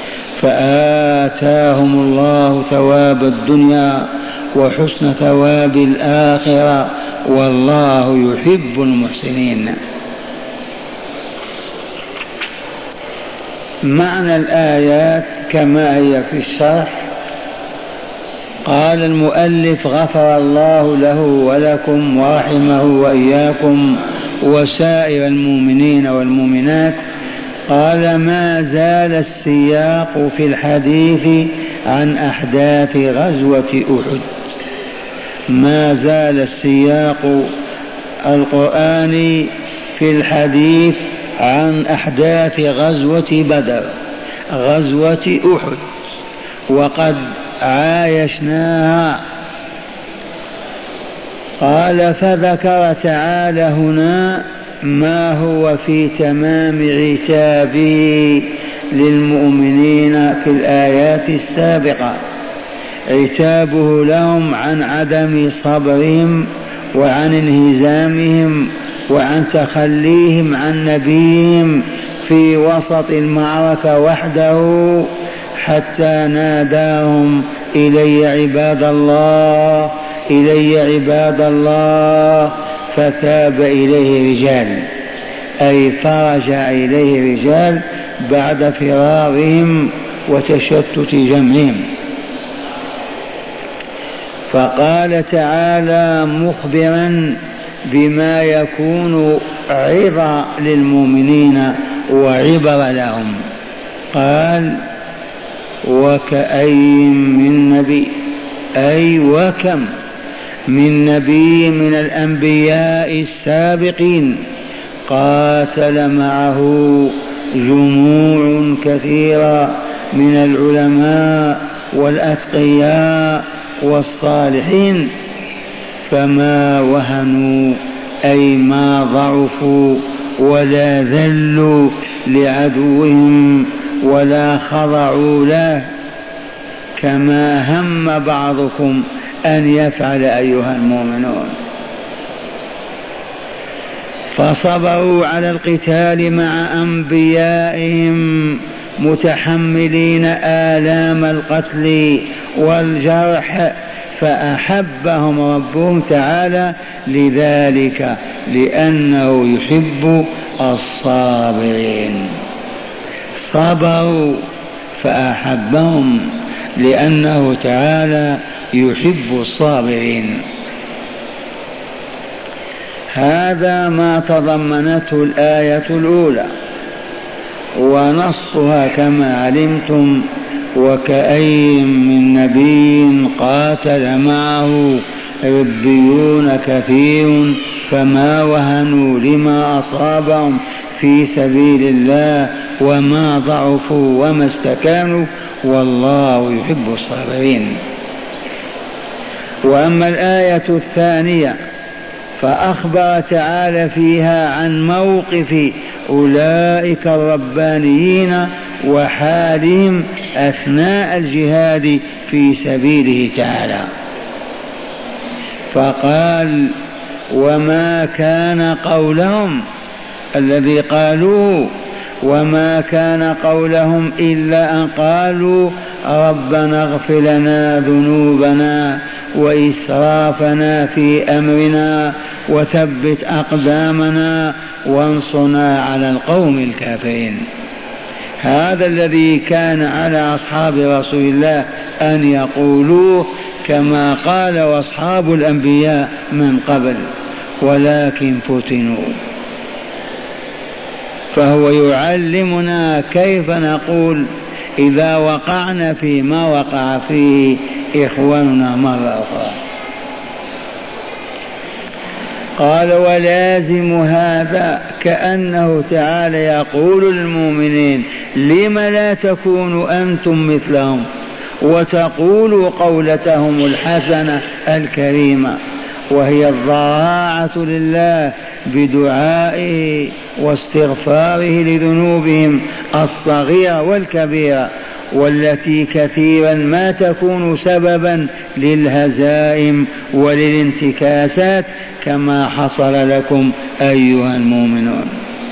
فآتاهم الله ثواب الدنيا وحسن ثواب الآخرة والله يحب المحسنين. معنى الآيات كما هي في الشرح: قال المؤلف غفر الله له ولكم ورحمه وإياكم وسائر المؤمنين والمؤمنات. قال: ما زال السياق في الحديث عن أحداث غزوة أحد. ما زال السياق القرآني في الحديث عن أحداث غزوة بدر غزوة أحد وقد عايشناها. قال فذكر تعالى هنا ما هو في تمام عتابه للمؤمنين في الآيات السابقة، عتابه لهم عن عدم صبرهم وعن انهزامهم وعن تخليهم عن نبيهم في وسط المعركة وحده حتى ناداهم إلي عباد الله إلي عباد الله، فتاب إليه رجال، أي فرجع إليه رجال بعد فرارهم وتشتت جمعهم. فقال تعالى مخبرا بما يكون عظة للمؤمنين وعبر لهم، قال وكأين من نبي، أي وكم من نبي من الأنبياء السابقين قاتل معه جموع كثيرة من العلماء والأتقياء والصالحين، فما وهنوا أي ما ضعفوا ولا ذلوا لعدوهم ولا خضعوا له كما هم بعضكم أن يفعل أيها المؤمنون. فصبروا على القتال مع أنبيائهم متحملين آلام القتل والجرح، فأحبهم ربهم تعالى لذلك لأنه يحب الصابرين. صبروا فأحبهم لأنه تعالى يحب الصابرين. هذا ما تضمنته الآية الأولى، ونصها كما علمتم وكأين من نبي قاتل معه ربيون كثير فما وهنوا لما أصابهم في سبيل الله وما ضعفوا وما استكانوا والله يحب الصابرين. وأما الآية الثانية فأخبر تعالى فيها عن موقف أولئك الربانيين وحالهم أثناء الجهاد في سبيله تعالى، فقال وما كان قولهم الذي قالوه وما كان قولهم إلا أن قالوا ربنا اغفر لنا ذنوبنا وإسرافنا في أمرنا وثبت أقدامنا وانصرنا على القوم الكافرين. هذا الذي كان على أصحاب رسول الله أن يقولوه كما قال أصحاب الأنبياء من قبل، ولكن فتنوا. فهو يعلمنا كيف نقول إذا وقعنا فيما وقع فيه إخواننا مرة أخرى. قال ولازم هذا كأنه تعالى يقول للمؤمنين لم لا تكونوا أنتم مثلهم وتقولوا قولتهم الحسنة الكريمة، وهي الضراعة لله بدعائه واستغفاره لذنوبهم الصغيرة والكبيرة، والتي كثيرا ما تكون سببا للهزائم وللانتكاسات كما حصل لكم أيها المؤمنون.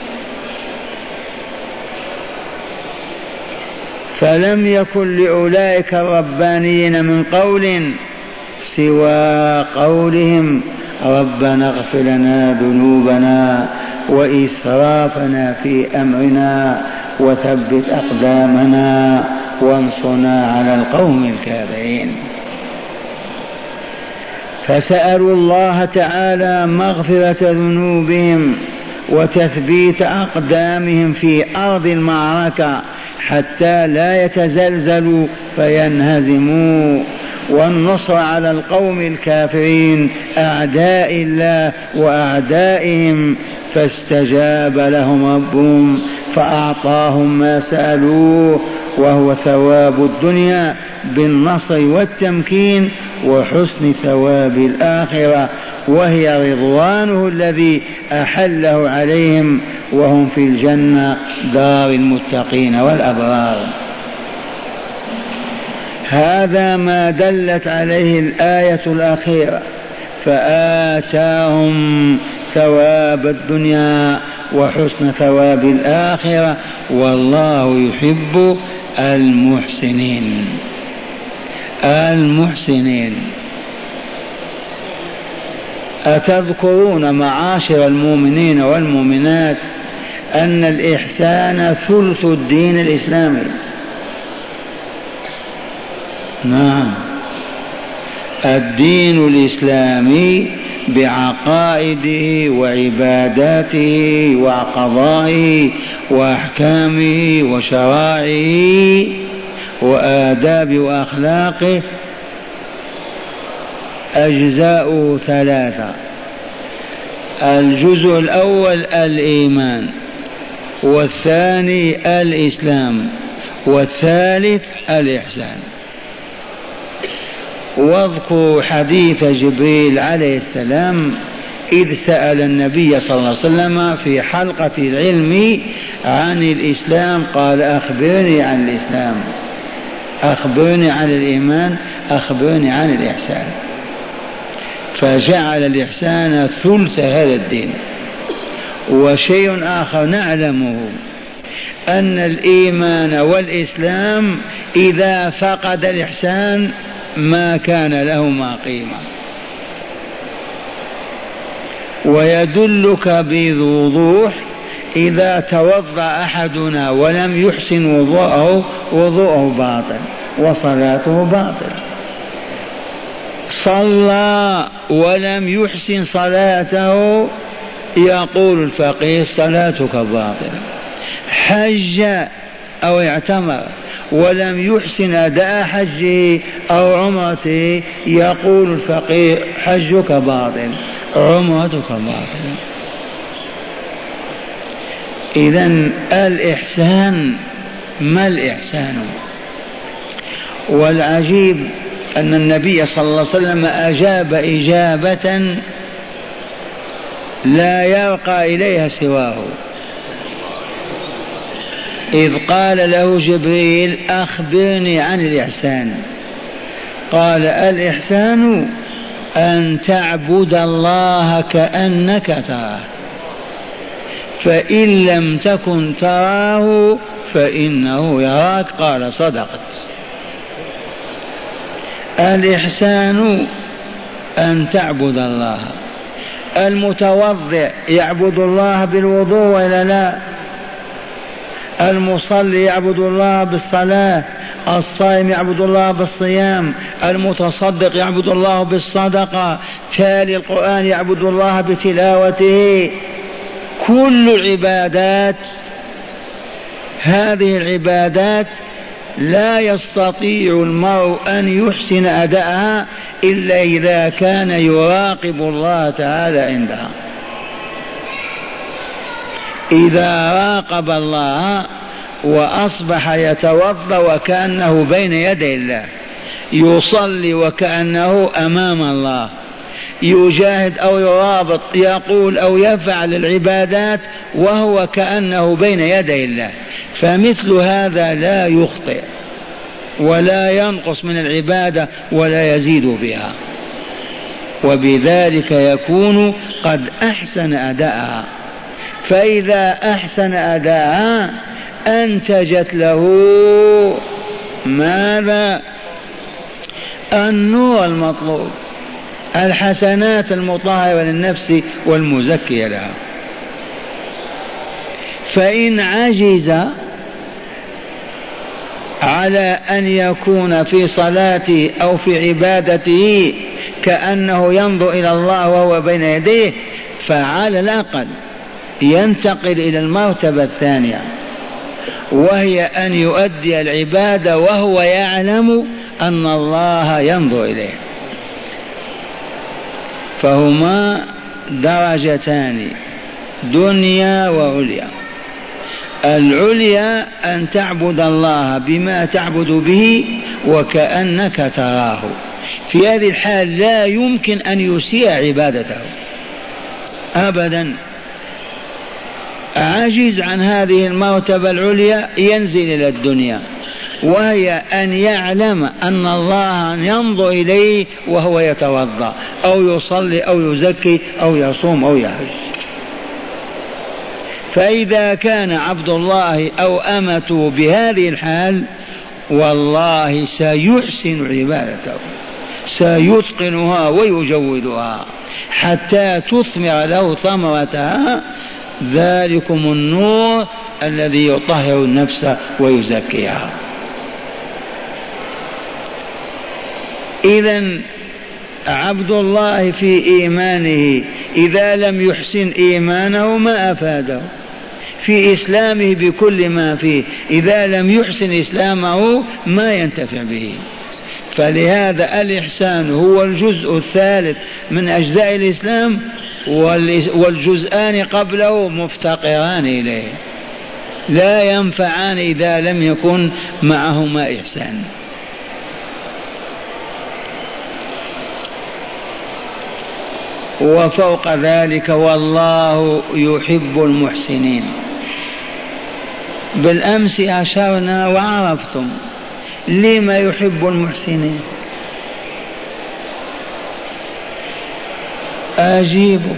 فلم يكن لأولئك الربانيين من قول سوى قولهم ربنا اغفر لنا ذنوبنا وإسرافنا في أمرنا وثبت أقدامنا وانصرنا على القوم الكافرين. فسألوا الله تعالى مغفرة ذنوبهم وتثبيت أقدامهم في أرض المعركة حتى لا يتزلزلوا فينهزموا، والنصر على القوم الكافرين أعداء الله وأعدائهم، فاستجاب لهم ربهم فأعطاهم ما سألوه وهو ثواب الدنيا بالنصر والتمكين، وحسن ثواب الآخرة وهي رضوانه الذي أحله عليهم وهم في الجنة دار المتقين والأبرار. هذا ما دلت عليه الآية الأخيرة، فآتاهم ثواب الدنيا وحسن ثواب الآخرة والله يحب المحسنين. المحسنين أتذكرون معاشر المؤمنين والمؤمنات أن الإحسان ثلث الدين الإسلامي؟ نعم، الدين الإسلامي بعقائده وعباداته وقضائه وأحكامه وشرائعه وآداب وأخلاقه أجزاء ثلاثة. الجزء الأول الإيمان، والثاني الإسلام، والثالث الإحسان. واذكروا حديث جبريل عليه السلام إذ سأل النبي صلى الله عليه وسلم في حلقة العلم عن الإسلام، قال أخبرني عن الإسلام، أخبرني عن الإيمان، أخبرني عن الإحسان. فجعل الإحسان ثلث هذا الدين. وشيء آخر نعلمه أن الإيمان والإسلام إذا فقد الإحسان ما كان لهما قيمة. ويدلك بوضوح إذا توضأ أحدنا ولم يحسن وضوءه وضوءه باطل وصلاته باطل. صلى ولم يحسن صلاته يقول الفقيه صلاتك باطلة. حج أو اعتمر ولم يحسن أداء حجه أو عمرته يقول الفقيه حجك باطل، عمرتك باطلة. إذن الإحسان ما الإحسان؟ والعجيب أن النبي صلى الله عليه وسلم أجاب إجابة لا يرقى إليها سواه، إذ قال له جبريل أخبرني عن الإحسان، قال الإحسان أن تعبد الله كأنك تراه، فإن لم تكن تراه فإنه يراك. قال صدقت. الإحسان أن تعبد الله. المتوضئ يعبد الله بالوضوء ولا لا؟ المصلي يعبد الله بالصلاة، الصائم يعبد الله بالصيام، المتصدق يعبد الله بالصدقة، تالي القرآن يعبد الله بتلاوته. كل العبادات هذه العبادات لا يستطيع المرء أن يحسن أداءها إلا إذا كان يراقب الله تعالى عندها. إذا راقب الله وأصبح يتوضأ وكأنه بين يدي الله، يصلي وكأنه أمام الله، يجاهد أو يرابط، يقول أو يفعل العبادات وهو كأنه بين يدي الله، فمثل هذا لا يخطئ ولا ينقص من العبادة ولا يزيد بها، وبذلك يكون قد أحسن أداءها. فإذا أحسن أداءها أنتجت له ماذا؟ النور المطلوب، الحسنات المطهرة للنفس والمزكية لها. فإن عجز على أن يكون في صلاته أو في عبادته كأنه ينظر إلى الله وهو بين يديه، فعلى الأقل ينتقل إلى المرتبة الثانية، وهي أن يؤدي العبادة وهو يعلم أن الله ينظر إليه. فهما درجتان، دنيا وعليا. العليا أن تعبد الله بما تعبد به وكأنك تراه. في هذه الحال لا يمكن أن يسيء عبادته أبدا. عاجز عن هذه المرتبة العليا ينزل إلى الدنيا، وهي أن يعلم أن الله ينظر إليه وهو يتوضأ أو يصلي أو يزكي أو يصوم أو يحج. فإذا كان عبد الله أو أمته بهذه الحال والله سيحسن عبادته، سيتقنها ويجودها حتى تثمر له ثمرتها، ذلكم النور الذي يطهر النفس ويزكيها. إذن عبد الله في إيمانه إذا لم يحسن إيمانه ما أفاده، في إسلامه بكل ما فيه إذا لم يحسن إسلامه ما ينتفع به. فلهذا الإحسان هو الجزء الثالث من أجزاء الإسلام، والجزءان قبله مفتقران إليه، لا ينفعان إذا لم يكن معهما إحسان. وفوق ذلك والله يحب المحسنين. بالأمس أشرنا وعرفتم لما يحب المحسنين. أجيبوا،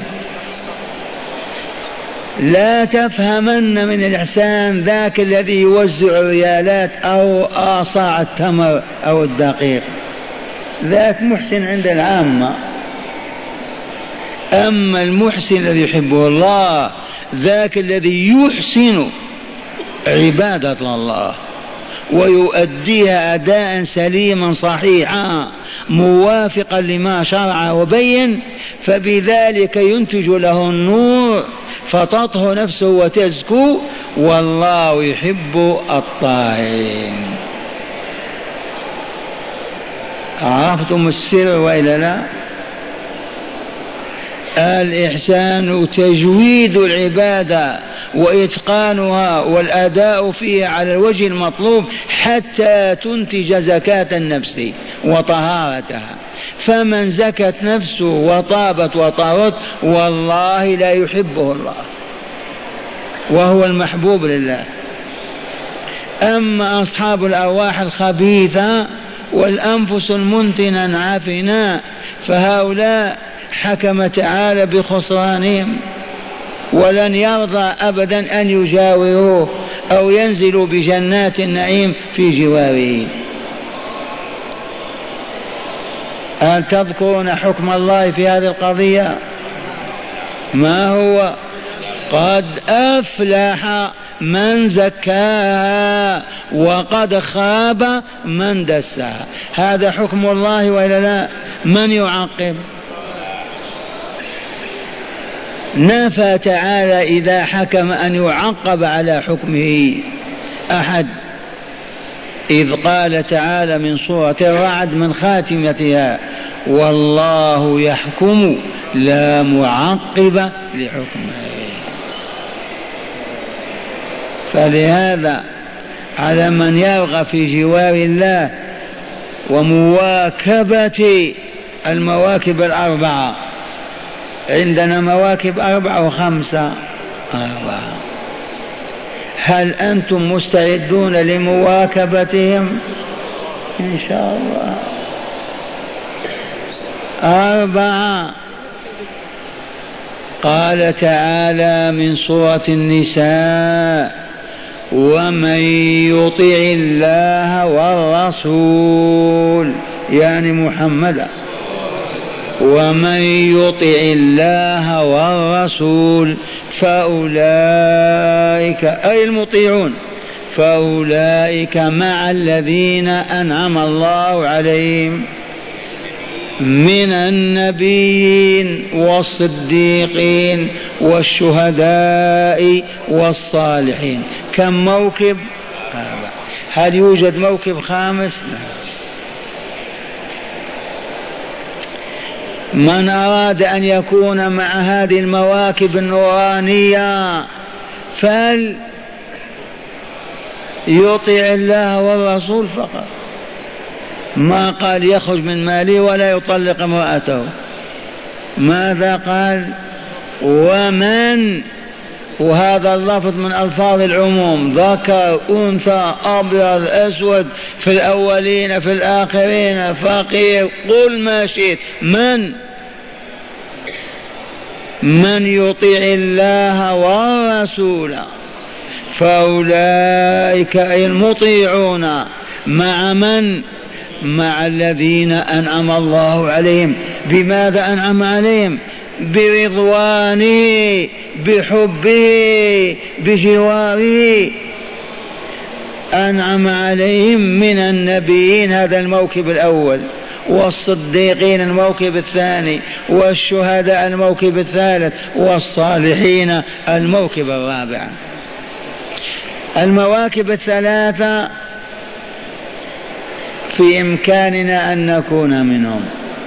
لا تفهمن من الإحسان ذاك الذي يوزع ريالات أو آصاع التمر أو الدقيق، ذاك محسن عند العامة. أما المحسن الذي يحبه الله ذاك الذي يحسن عبادة الله ويؤديها أداء سليما صحيحا موافقا لما شرع وبين، فبذلك ينتج له النور فتطهر نفسه وتزكو، والله يحب الطاهرين. عرفتم السر وإلا لا؟ الإحسان تجويد العبادة وإتقانها والأداء فيها على الوجه المطلوب حتى تنتج زكاة النفس وطهارتها. فمن زكت نفسه وطابت وطهرت والله لا يحبه الله وهو المحبوب لله. أما أصحاب الأرواح الخبيثة والأنفس المنتنة العافنة فهؤلاء حكم تعالى بخسرانهم، ولن يرضى أبدا أن يجاوروه أو ينزلوا بجنات النعيم في جواره. هل تذكرون حكم الله في هذه القضية؟ ما هو؟ قد أفلح من زكاها وقد خاب من دساها. هذا حكم الله وإلا لا؟ من يعقب؟ نفى تعالى إذا حكم أن يعقب على حكمه أحد، إذ قال تعالى من سورة الرعد من خاتمتها: والله يحكم لا معقب لحكمه. فلهذا على من يرغب في جوار الله ومواكبة المواكب الأربعة. عندنا مواكب أربعة وخمسة أربعة، هل أنتم مستعدون لمواكبتهم؟ إن شاء الله. أربعة. قال تعالى من سورة النساء: ومن يطع الله والرسول، يعني محمد، ومن يطع الله والرسول فأولئك أي المطيعون فأولئك مع الذين أنعم الله عليهم من النبيين والصديقين والشهداء والصالحين. كم موكب؟ هل يوجد موكب خامس؟ من أراد أن يكون مع هذه المواكب النورانية فل يطيع الله والرسول فقط، ما قال يخرج من ماله ولا يطلق امرأته. ماذا قال؟ ومن، وهذا اللفظ من ألفاظ العموم، ذكر أنثى أبيض أسود، في الأولين في الآخرين، فقير، قل ما شئت. من من يطيع الله والرسول فأولئك المطيعون. مع من؟ مع الذين أنعم الله عليهم. بماذا أنعم عليهم؟ برضوانه، بحبه، بجواره. أنعم عليهم من النبيين، هذا الموكب الأول، والصديقين الموكب الثاني، والشهداء الموكب الثالث، والصالحين الموكب الرابع. المواكب الثلاثة في إمكاننا أن نكون منهم.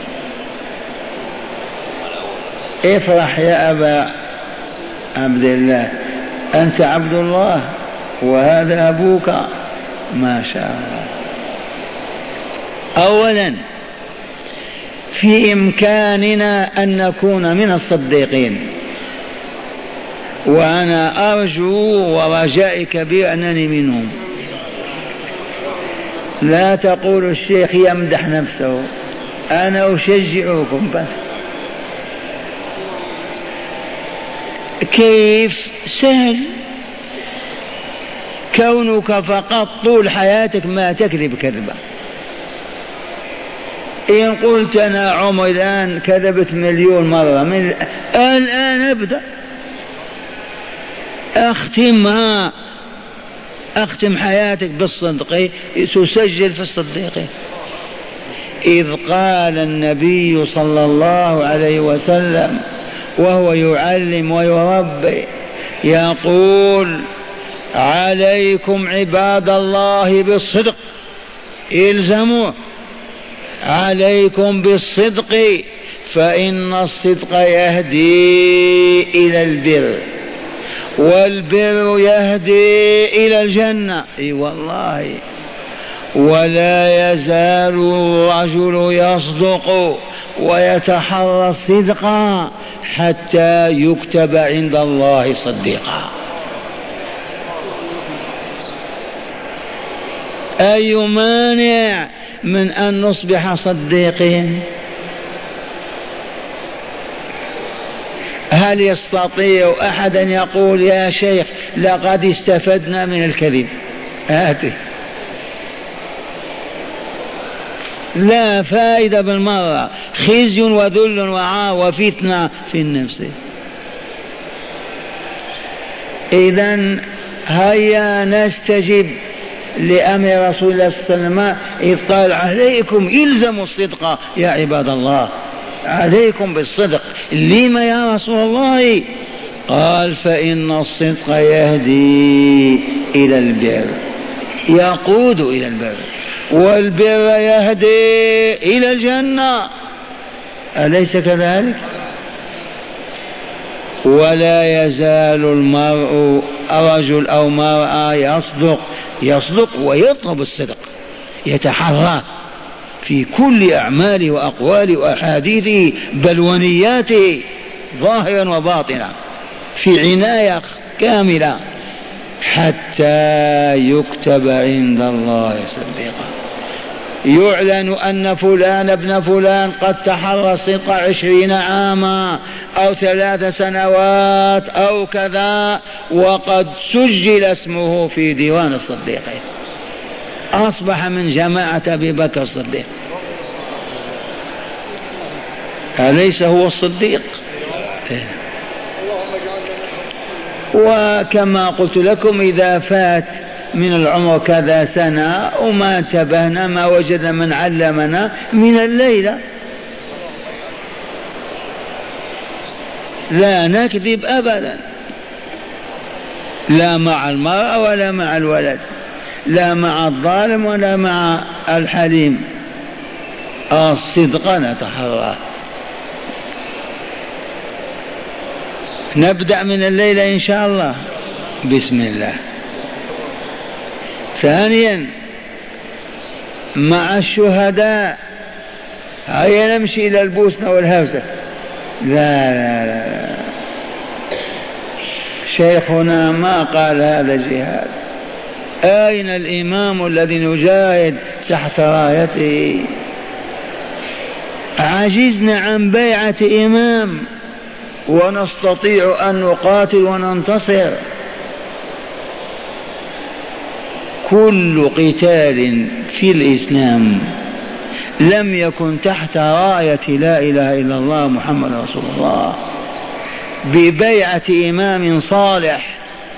افرح يا أبا عبد الله، أنت عبد الله وهذا أبوك، ما شاء الله. أولا في إمكاننا أن نكون من الصديقين، وأنا أرجو ورجائي كبير أنني منهم. لا تقول الشيخ يمدح نفسه، أنا أشجعكم بس. كيف؟ سهل، كونك فقط طول حياتك ما تكذب كذبة. إن قلت أنا عمري الآن كذبت مليون مرة، من الآن أبدأ أختمها، أختم حياتك بالصدق، تسجل في الصديقين. إذ قال النبي صلى الله عليه وسلم وهو يعلم ويربي، يقول: عليكم عباد الله بالصدق، الزموه، عليكم بالصدق، فإن الصدق يهدي إلى البر، والبر يهدي إلى الجنة. اي والله. ولا يزال الرجل يصدق ويتحرى الصدق حتى يكتب عند الله صديقا. أي مانع من أن نصبح صديقين؟ هل يستطيع أحد أن يقول يا شيخ لقد استفدنا من الكذب؟ هاته، لا فائدة بالمرة، خزي وذل وعار وفتنة في النفس. إذن هيا نستجب لأمر رسول الله صلى الله عليه وسلم إذ قال: عليكم إلزموا الصدق يا عباد الله، عليكم بالصدق. لما يا رسول الله؟ قال: فإن الصدق يهدي إلى البر، يقود إلى البر، والبر يهدي إلى الجنة، أليس كذلك؟ ولا يزال المرء، رجل أو مرأة، يصدق يصدق ويطلب الصدق، يتحرى في كل أعماله وأقواله وأحاديثه بل ونياته ظاهرا وباطنا، في عناية كاملة، حتى يكتب عند الله صديقا. يعلن أن فلان ابن فلان قد تحرى الصدق عشرين عاما أو ثلاث سنوات أو كذا، وقد سجل اسمه في ديوان الصديقين، أصبح من جماعة أبي بكر الصديق. أليس هو الصديق؟ وكما قلت لكم، إذا فات من العمر كذا سنة وما انتبهنا، ما وجدنا من علمنا، من الليلة لا نكذب أبدا، لا مع المرأة ولا مع الولد، لا مع الظالم ولا مع الحليم، الصدق نتحرى. نبدأ من الليلة إن شاء الله. بسم الله. ثانيا مع الشهداء هيا نمشي إلى البوسنة والهوسة، لا لا لا، شيخنا ما قال هذا جهاد. أين الإمام الذي نجاهد تحت رايته؟ عجزنا عن بيعة إمام ونستطيع أن نقاتل وننتصر. كل قتال في الإسلام لم يكن تحت راية لا إله إلا الله محمد رسول الله، ببيعة إمام صالح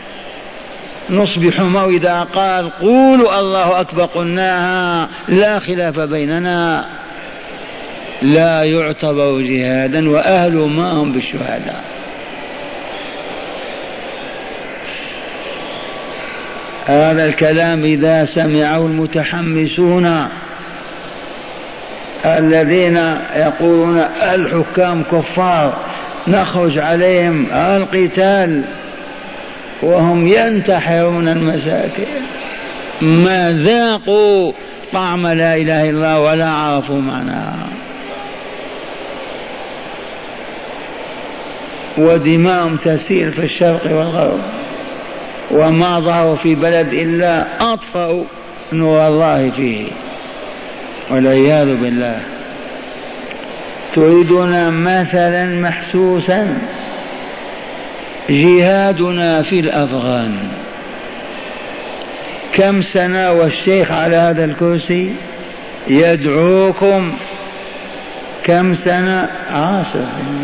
نصبح موعدا قال قولوا الله أكبر قلناها لا خلاف بيننا، لا يعتبر جهادا وأهله ما هم بالشهداء. هذا الكلام إذا سمعه المتحمسون الذين يقولون الحكام كفار نخرج عليهم القتال وهم ينتحرون المساكين، ما ذاقوا طعم لا إله إلا الله ولا عرفوا معناها، ودماءهم تسيل في الشرق والغرب، وما ظهروا في بلد إلا أطفأوا نور الله فيه والعياذ بالله. تريدون مثلا محسوسا؟ جهادنا في الأفغان كم سنة والشيخ على هذا الكرسي يدعوكم، كم سنة؟ عاصر،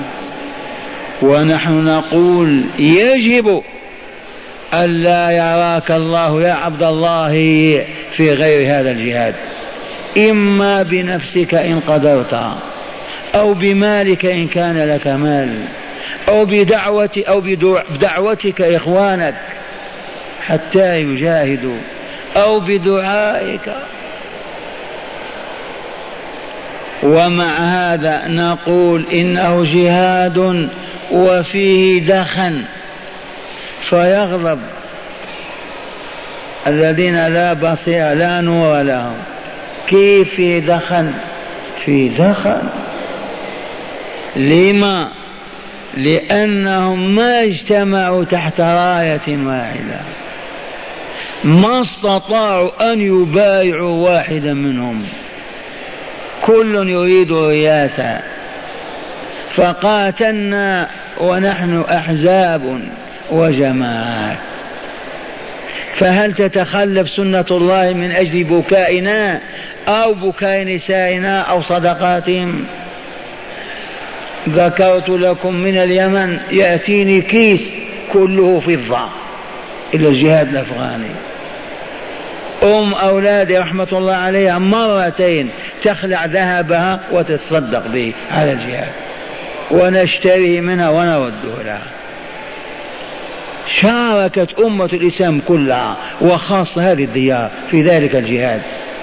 ونحن نقول يجب ألا يراك الله يا عبد الله في غير هذا الجهاد، إما بنفسك إن قدرت، أو بمالك إن كان لك مال، أو بدعوة أو بدعوتك إخوانك حتى يجاهدوا، أو بدعائك. ومع هذا نقول إنه جهاد وفيه دخن، فيغضب الذين لا بصير لا نور لهم. كيف في دخن؟ في دخن. لما؟ لأنهم ما اجتمعوا تحت راية واحدة، ما استطاعوا أن يبايعوا واحدا منهم، كل يريد رياسة، فقاتلنا ونحن أحزاب وجماعات. فهل تتخلف سنة الله من أجل بكائنا أو بكاء نسائنا أو صدقاتهم؟ ذكرت لكم من اليمن يأتيني كيس كله فضة إلى الجهاد الأفغاني، أم أولادي رحمة الله عليها مرتين تخلع ذهبها وتتصدق به على الجهاد، ونشتري منها ونرده لها. شاركت أمة الإسلام كلها وخاصة هذه الديار في ذلك الجهاد.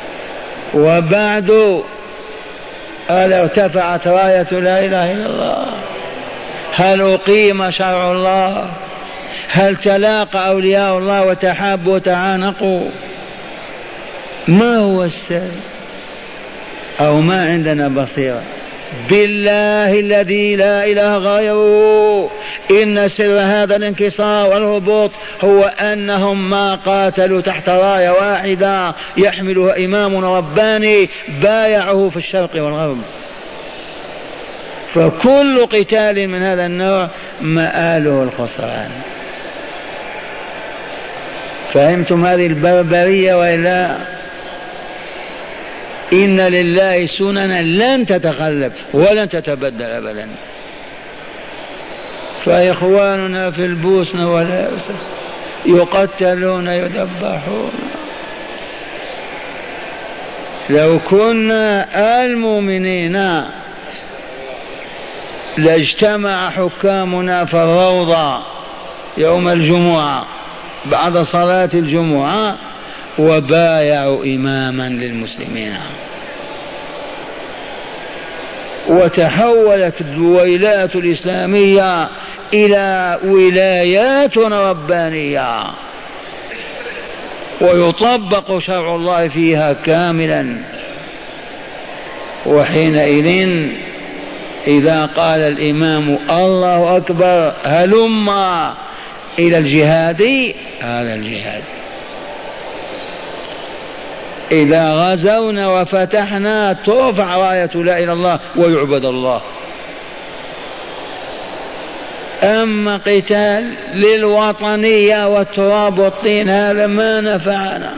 وبعد هل ارتفعت راية لا إله إلا الله؟ هل أقيم شرع الله؟ هل تلاقى أولياء الله وتحابوا وتعانقوا؟ ما هو السر؟ أو ما عندنا بصيرة؟ بالله الذي لا إله غيره إن سر هذا الانكسار والهبوط هو أنهم ما قاتلوا تحت راية واحدة يحملها إمام رباني بايعه في الشرق والغرب. فكل قتال من هذا النوع مآله الخسران. فهمتم هذه البربرية وإلا؟ إن لله سننا لن تتخلف ولن تتبدل أبدا. فإخواننا في البوسنة والهرسك يقتلون يذبحون. لو كنا المؤمنين لاجتمع حكامنا في الروضة يوم الجمعة بعد صلاة الجمعة وبايعوا إماما للمسلمين، وتحولت الولايات الإسلامية إلى ولايات ربانية، ويطبق شرع الله فيها كاملا. وحينئذ إذا قال الإمام الله أكبر هلم إلى الجهاد، هذا الجهاد. إذا غزونا وفتحنا ترفع راية لا إله إلا الله ويعبد الله. أما قتال للوطنية والتراب والطين هذا ما نفعنا.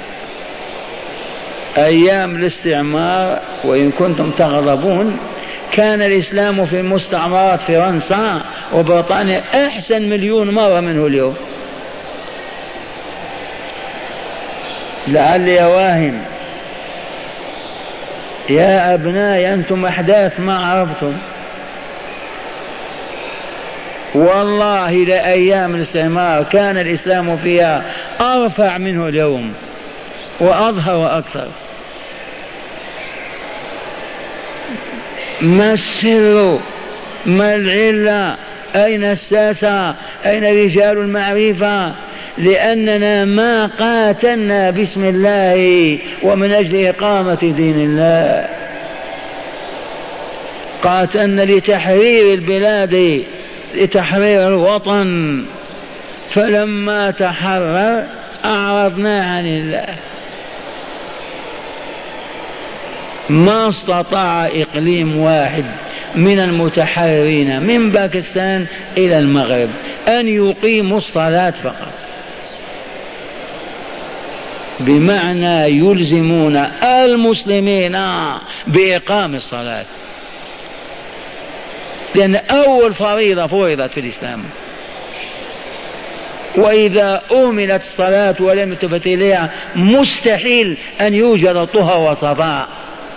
أيام الاستعمار وإن كنتم تغضبون كان الإسلام في مستعمرات فرنسا وبريطانيا أحسن مليون مرة منه اليوم. لعلي واهم يا أبنائي، أنتم أحداث ما عرفتم. والله لأيام الاستعمار كان الإسلام فيها أرفع منه اليوم وأظهر وأكثر. ما السر؟ ما العلة؟ أين الساسة؟ أين رجال المعرفة؟ لأننا ما قاتلنا باسم الله ومن أجل إقامة دين الله، قاتلنا لتحرير البلاد، لتحرير الوطن. فلما تحرر أعرضنا عن الله. ما استطاع إقليم واحد من المتحررين من باكستان إلى المغرب أن يقيموا الصلاة فقط، بمعنى يلزمون المسلمين بإقام الصلاة، لأن أول فريضة فرضت في الإسلام. وإذا أهملت الصلاة ولم يلتفت إليها مستحيل أن يوجد طهى وصفاء،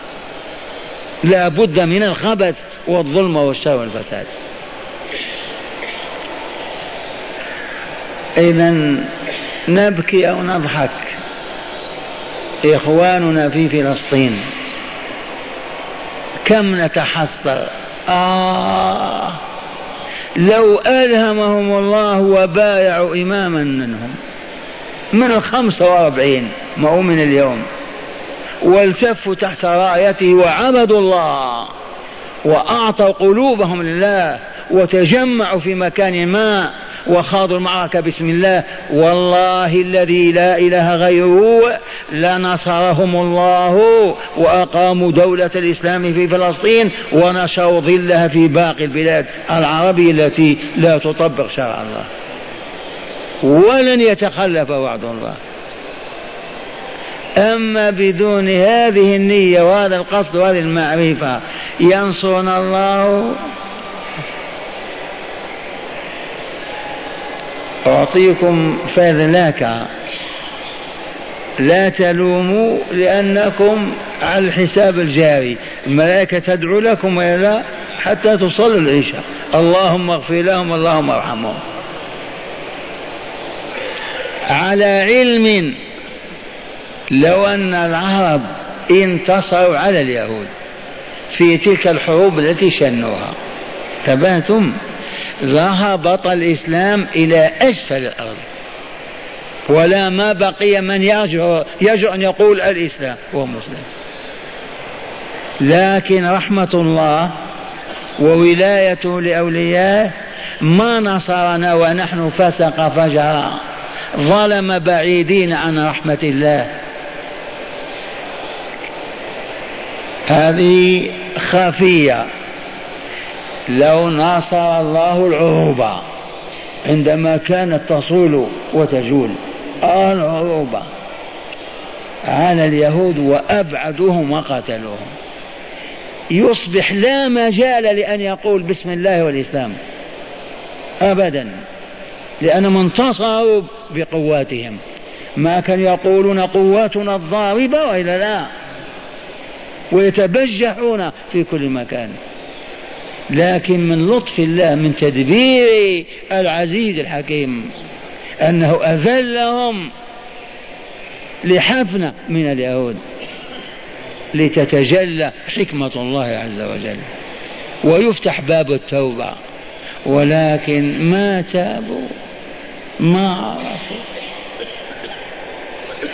لا بد من الخبث والظلم والشر والفساد. إذن نبكي أو نضحك، إخواننا في فلسطين كم نتحسر. آه لو ألهمهم الله وبايعوا إماما منهم من الخمسة واربعين مؤمن اليوم والتفوا تحت رايته وعبدوا الله وأعطوا قلوبهم لله وتجمعوا في مكان ما وخاضوا المعركة بسم الله، والله الذي لا إله غيره لنصرهم الله وأقاموا دولة الإسلام في فلسطين ونشروا ظلها في باقي البلاد العربية التي لا تطبق شرع الله، ولن يتخلف وعد الله. أما بدون هذه النية وهذا القصد وهذه المعرفة ينصرنا الله. أعطيكم فذلك، لا تلوموا لأنكم على الحساب الجاري، الملائكة تدعو لكم ولا حتى تصلوا العشاء، اللهم اغفر لهم اللهم ارحمهم. على علم لو أن العرب انتصروا على اليهود في تلك الحروب التي شنوها، تبهتم، ذهبط الإسلام إلى أسفل الأرض ولا ما بقي من يرجع, يرجع أن يقول الإسلام هو مسلم. لكن رحمة الله وولايته لأوليائه ما نصرنا ونحن فسق فجر ظلم بعيدين عن رحمة الله. هذه خفية. لو ناصر الله العروبة عندما كانت تصول وتجول العروبة على اليهود وأبعدوهم وقتلوهم، يصبح لا مجال لأن يقول بسم الله والإسلام أبدا، لأنهم انتصروا بقواتهم. ما كانوا يقولون قواتنا الضاربة وإلا لا، ويتبجحون في كل مكان. لكن من لطف الله من تدبير العزيز الحكيم أنه أذلهم لحفنة من اليهود لتتجلى حكمة الله عز وجل ويفتح باب التوبة، ولكن ما تابوا ما عرفوا.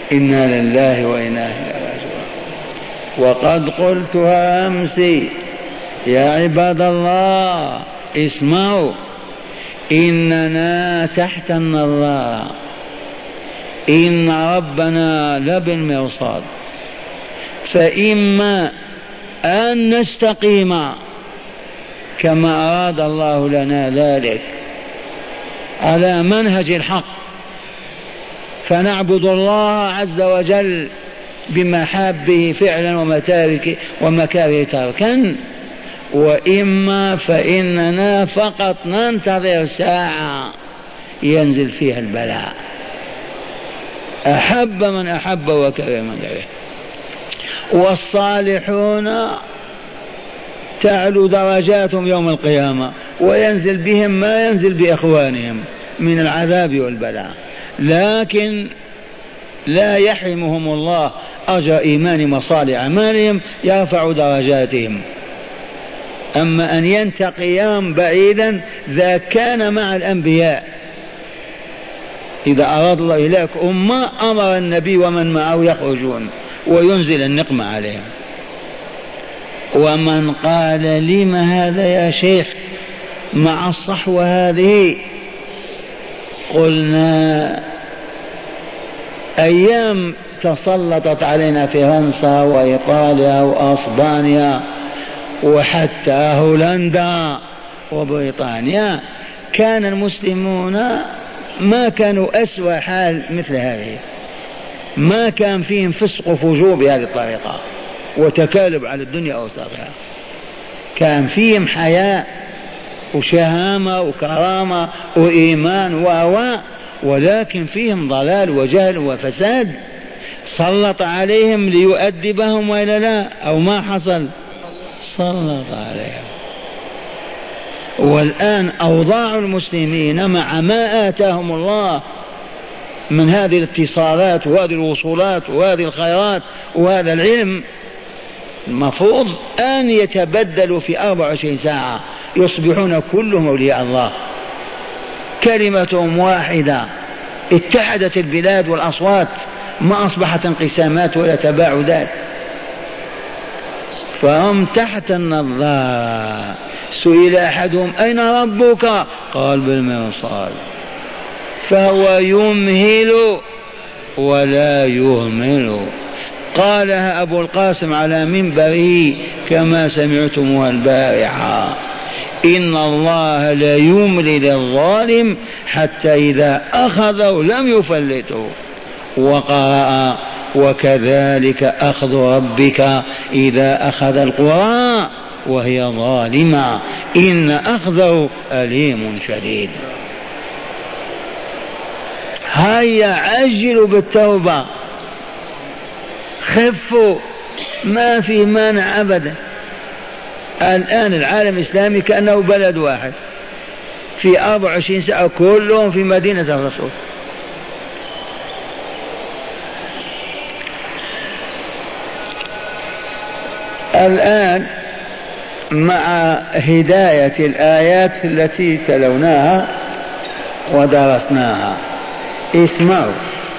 إنا لله وإنا إليه راجعون. وقد قلتها أمس يا عباد الله اسمعوا، إننا تحت النظارة، إن ربنا لبالمرصاد، فإما أن نستقيم كما أراد الله لنا ذلك على منهج الحق فنعبد الله عز وجل بمحابه فعلا ومتارك ومكاره تركا، وإما فإننا فقط ننتظر ساعة ينزل فيها البلاء، أحب من أحب وكره من كره. والصالحون تعلو درجاتهم يوم القيامة وينزل بهم ما ينزل بإخوانهم من العذاب والبلاء، لكن لا يحرمهم الله أجر إيمان مصالح أعمالهم، يرفع درجاتهم. أما أن ينتقيان بعيدا ذا كان مع الأنبياء، إذا أراد الله إليك أمة أمر النبي ومن معه يخرجون وينزل النقمة عليهم. ومن قال لم هذا يا شيخ مع الصحوة هذه، قلنا أيام تسلطت علينا فرنسا وإيطاليا وأسبانيا وحتى هولندا وبريطانيا، كان المسلمون ما كانوا أسوأ حال مثل هذه، ما كان فيهم فسق وفجور بهذه الطريقة وتكالب على الدنيا أوساطها، كان فيهم حياء وشهامة وكرامة وإيمان وهواء، ولكن فيهم ضلال وجهل وفساد. سلط عليهم ليؤدبهم وإلا لا؟ أو ما حصل؟ سلط عليهم. والآن أوضاع المسلمين مع ما آتاهم الله من هذه الاتصالات وهذه الوصولات وهذه الخيرات وهذا العلم، المفروض أن يتبدلوا في أربع وعشرين ساعة، يصبحون كلهم أولياء الله، كلمتهم واحدة، اتحدت البلاد والأصوات، ما أصبحت انقسامات ولا تباعدات، فهم تحت النظارة. سئل أحدهم أين ربك؟ قال بالمرصاد، فهو يمهل ولا يهمل. قالها أبو القاسم على منبره كما سمعتموها البارحة، إن الله لا يملي للظالم حتى إذا أخذه لم يفلته. وقرأ وكذلك أخذ ربك إذا أخذ القرى وهي ظالمة إن أخذه أليم شديد. هيا عجلوا بالتوبة، خفوا، ما في مانع أبدا. الآن العالم الإسلامي كأنه بلد واحد، في أربع وعشرين ساعة كلهم في مدينة الرسول. الآن مع هداية الآيات التي تلوناها ودرسناها، اسمعوا.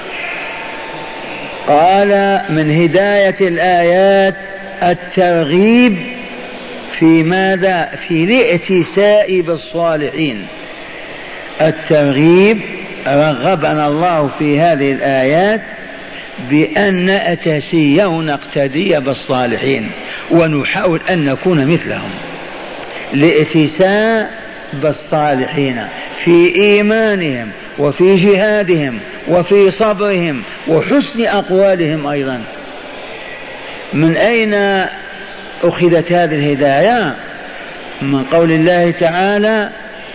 قال من هداية الآيات الترغيب في ماذا؟ في الائتساء بالصالحين. الترغيب رغبنا الله في هذه الآيات بأن نأتسي ونقتدي بالصالحين ونحاول أن نكون مثلهم. الائتساء بالصالحين في إيمانهم وفي جهادهم وفي صبرهم وحسن أقوالهم أيضا. من أين أخذت هذه الهداية؟ من قول الله تعالى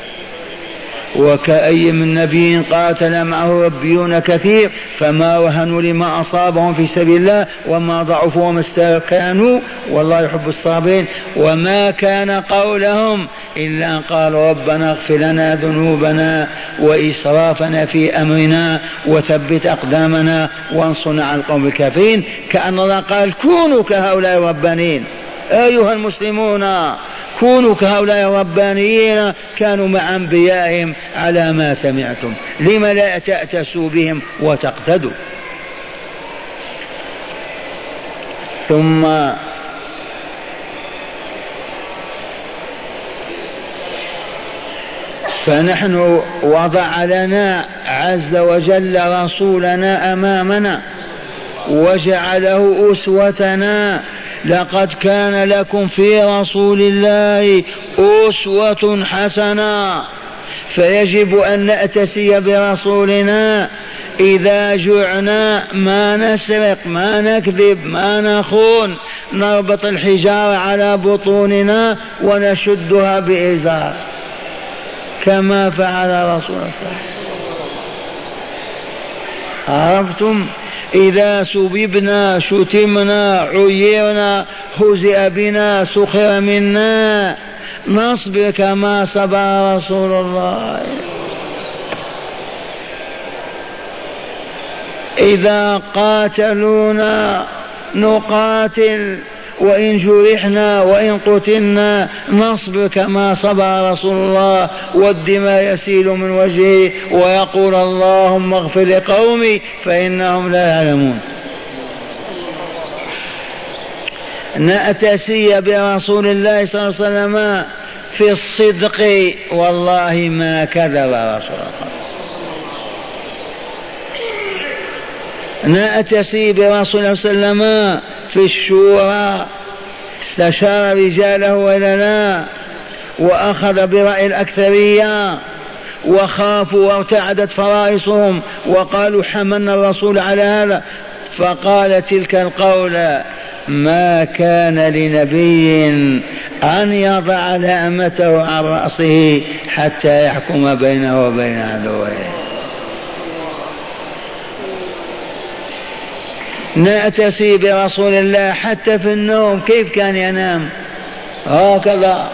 وكأي من نبي قاتل معه ربيون كثير فما وهنوا لما أصابهم في سبيل الله وما ضعفوا وما استكانوا والله يحب الصابرين وما كان قولهم إلا أن قالوا ربنا اغفر لنا ذنوبنا وإسرافنا في أمرنا وثبت أقدامنا وانصرنا على القوم الكافرين. كأن الله قال كونوا كهؤلاء الربانيين أيها المسلمون، كونوا كهؤلاء الربانيين كانوا مع أنبيائهم على ما سمعتم، لم لا تأتسوا بهم وتقتدوا. ثم فنحن وضع لنا عز وجل رسولنا أمامنا وجعله أسوتنا. لقد كان لكم في رسول الله أسوة حسنة، فيجب أن نأتسي برسولنا. إذا جعنا ما نسرق ما نكذب ما نخون، نربط الحجارة على بطوننا ونشدها بإزار كما فعل رسول الله. عرفتم؟ إذا سببنا شتمنا عيرنا هزئ بنا سخر منا نصبر كما صبر رسول الله. إذا قاتلونا نقاتل، وإن جرحنا وإن قتلنا نصبر كما صبر رسول الله، والدماء يسيل من وجهه ويقول اللهم اغفر لقومي فإنهم لا يعلمون. نأتسي برسول الله صلى الله عليه وسلم في الصدق، والله ما كذب رسول الله. نأتسي برسول الله صلى الله عليه وسلم في الشورى، استشار رجاله ولنا وأخذ برأي الأكثرية، وخافوا وارتعدت فرائصهم وقالوا حملنا الرسول على هذا، فقال تلك القول ما كان لنبي أن يضع لأمته عن رأسه حتى يحكم بينه وبين عدوه. نأتسي برسول الله حتى في النوم. كيف كان ينام؟ هكذا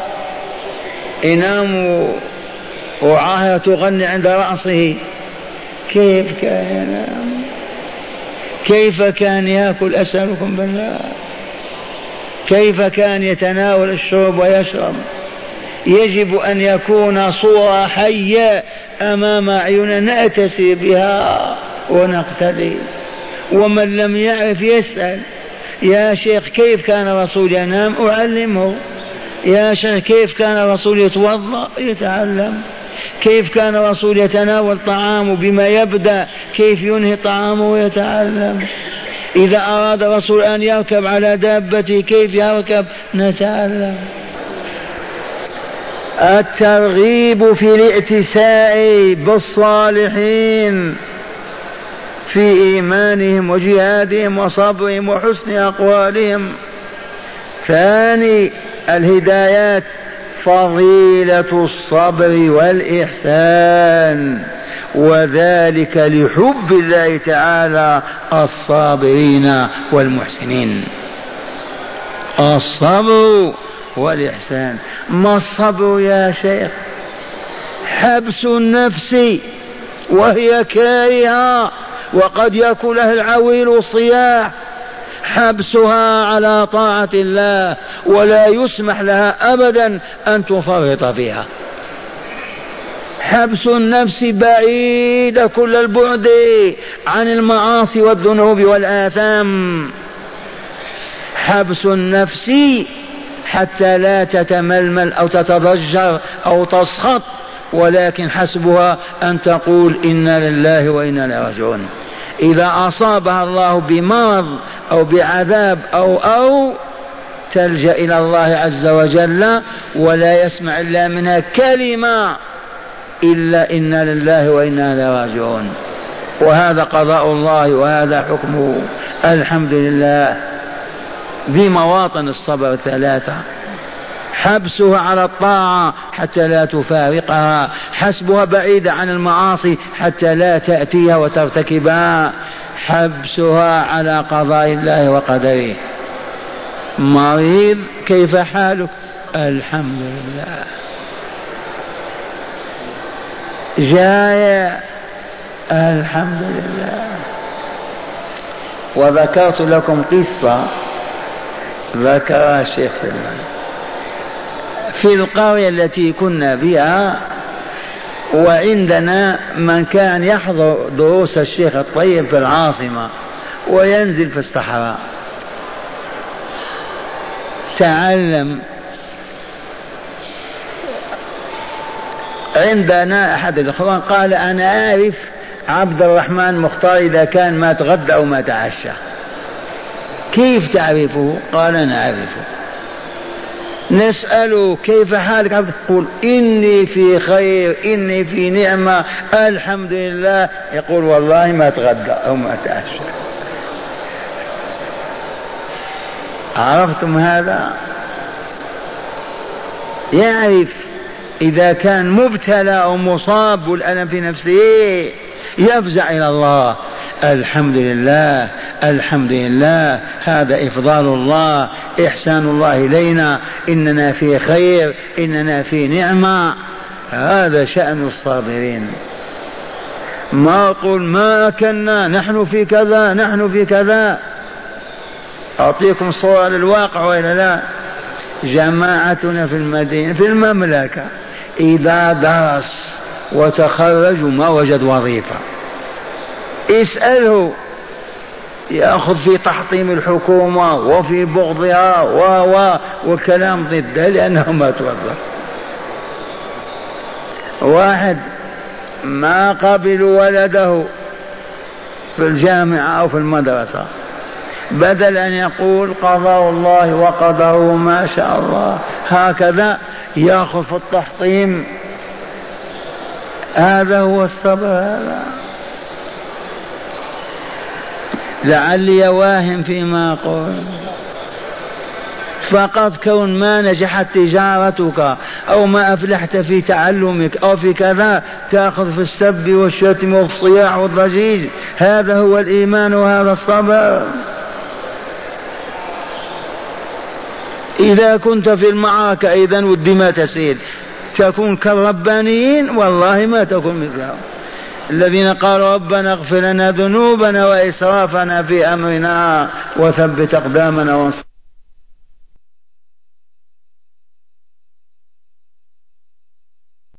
ينام وعاهة تغني عند رأسه. كيف كان ينام؟ كيف كان يأكل؟ أسألكم بالله. كيف كان يتناول الشرب ويشرب؟ يجب أن يكون صورة حية أمام أعيننا نأتسي بها ونقتدي. ومن لم يعرف يسأل: يا شيخ كيف كان الرسول ينام؟ أعلمه. يا شيخ كيف كان الرسول يتوضأ؟ يتعلم. كيف كان الرسول يتناول طعامه بما يبدأ؟ كيف ينهي طعامه؟ يتعلم. إذا أراد الرسول أن يركب على دابته كيف يركب؟ نتعلم. الترغيب في الائتساء بالصالحين في إيمانهم وجهادهم وصبرهم وحسن أقوالهم. ثاني الهدايات فضيلة الصبر والإحسان، وذلك لحب الله تعالى الصابرين والمحسنين. الصبر والإحسان. ما الصبر يا شيخ؟ حبس النفس وهي كارهة وقد يأكلها العويل الصياح، حبسها على طاعة الله ولا يسمح لها أبدا أن تفرط فيها. حبس النفس بعيد كل البعد عن المعاصي والذنوب والآثام. حبس النفس حتى لا تتململ أو تتضجر أو تسخط، ولكن حسبها أن تقول إنا لله وإنا إليه راجعون. إذا أصابها الله بمرض أو بعذاب أو أو تلجأ إلى الله عز وجل ولا يسمع إلا منها كلمة إلا إنا لله وإنا إليه راجعون. وهذا قضاء الله وهذا حكمه. الحمد لله. ذي مواطن الصبر ثلاثة: حبسها على الطاعة حتى لا تفارقها، حسبها بعيدة عن المعاصي حتى لا تأتيها وترتكبها، حبسها على قضاء الله وقدره. مريض كيف حالك؟ الحمد لله. جائع الحمد لله. وذكرت لكم قصة ذكرها الشيخ سلمان في القرية التي كنا بها، وعندنا من كان يحضر دروس الشيخ الطيب في العاصمة وينزل في الصحراء. تعلم. عندنا أحد الإخوان قال أنا أعرف عبد الرحمن مختار إذا كان ما تغدى أو ما تعشى. كيف تعرفه؟ قال أنا أعرفه. نسأله كيف حالك عبد؟ يقول إني في خير، إني في نعمة، الحمد لله. يقول والله ما تغدى أو ما تعشى. عرفتم هذا؟ يعرف إذا كان مبتلى أو مصاب والألم في نفسه يفزع إلى الله، الحمد لله الحمد لله، هذا إفضال الله، إحسان الله إلينا، إننا في خير، إننا في نعمة. هذا شأن الصابرين. ما أقول ما كنا نحن في كذا نحن في كذا. أعطيكم صورة للواقع وإلا لا؟ جماعتنا في المدينة في المملكة إذا درس وتخرج وما وجد وظيفة اسأله، يأخذ في تحطيم الحكومة وفي بغضها و و والكلام ضدها لأنه ما توظف. واحد ما قبل ولده في الجامعة أو في المدرسة، بدل أن يقول قضاء الله وقدره ما شاء الله هكذا يأخذ في التحطيم. هذا هو الصبر. هذا لعلي واهم فيما أقول. فقط كون ما نجحت تجارتك أو ما أفلحت في تعلمك أو في كذا تأخذ في السب والشتم والصياح والضجيج. هذا هو الإيمان وهذا الصبر. إذا كنت في المعركة إذن والدماء تسيل تكون كالربانيين والله ما تكون مثلهم الذين قالوا ربنا اغفر لنا ذنوبنا وإسرافنا في أمرنا وثبت أقدامنا وانصرنا.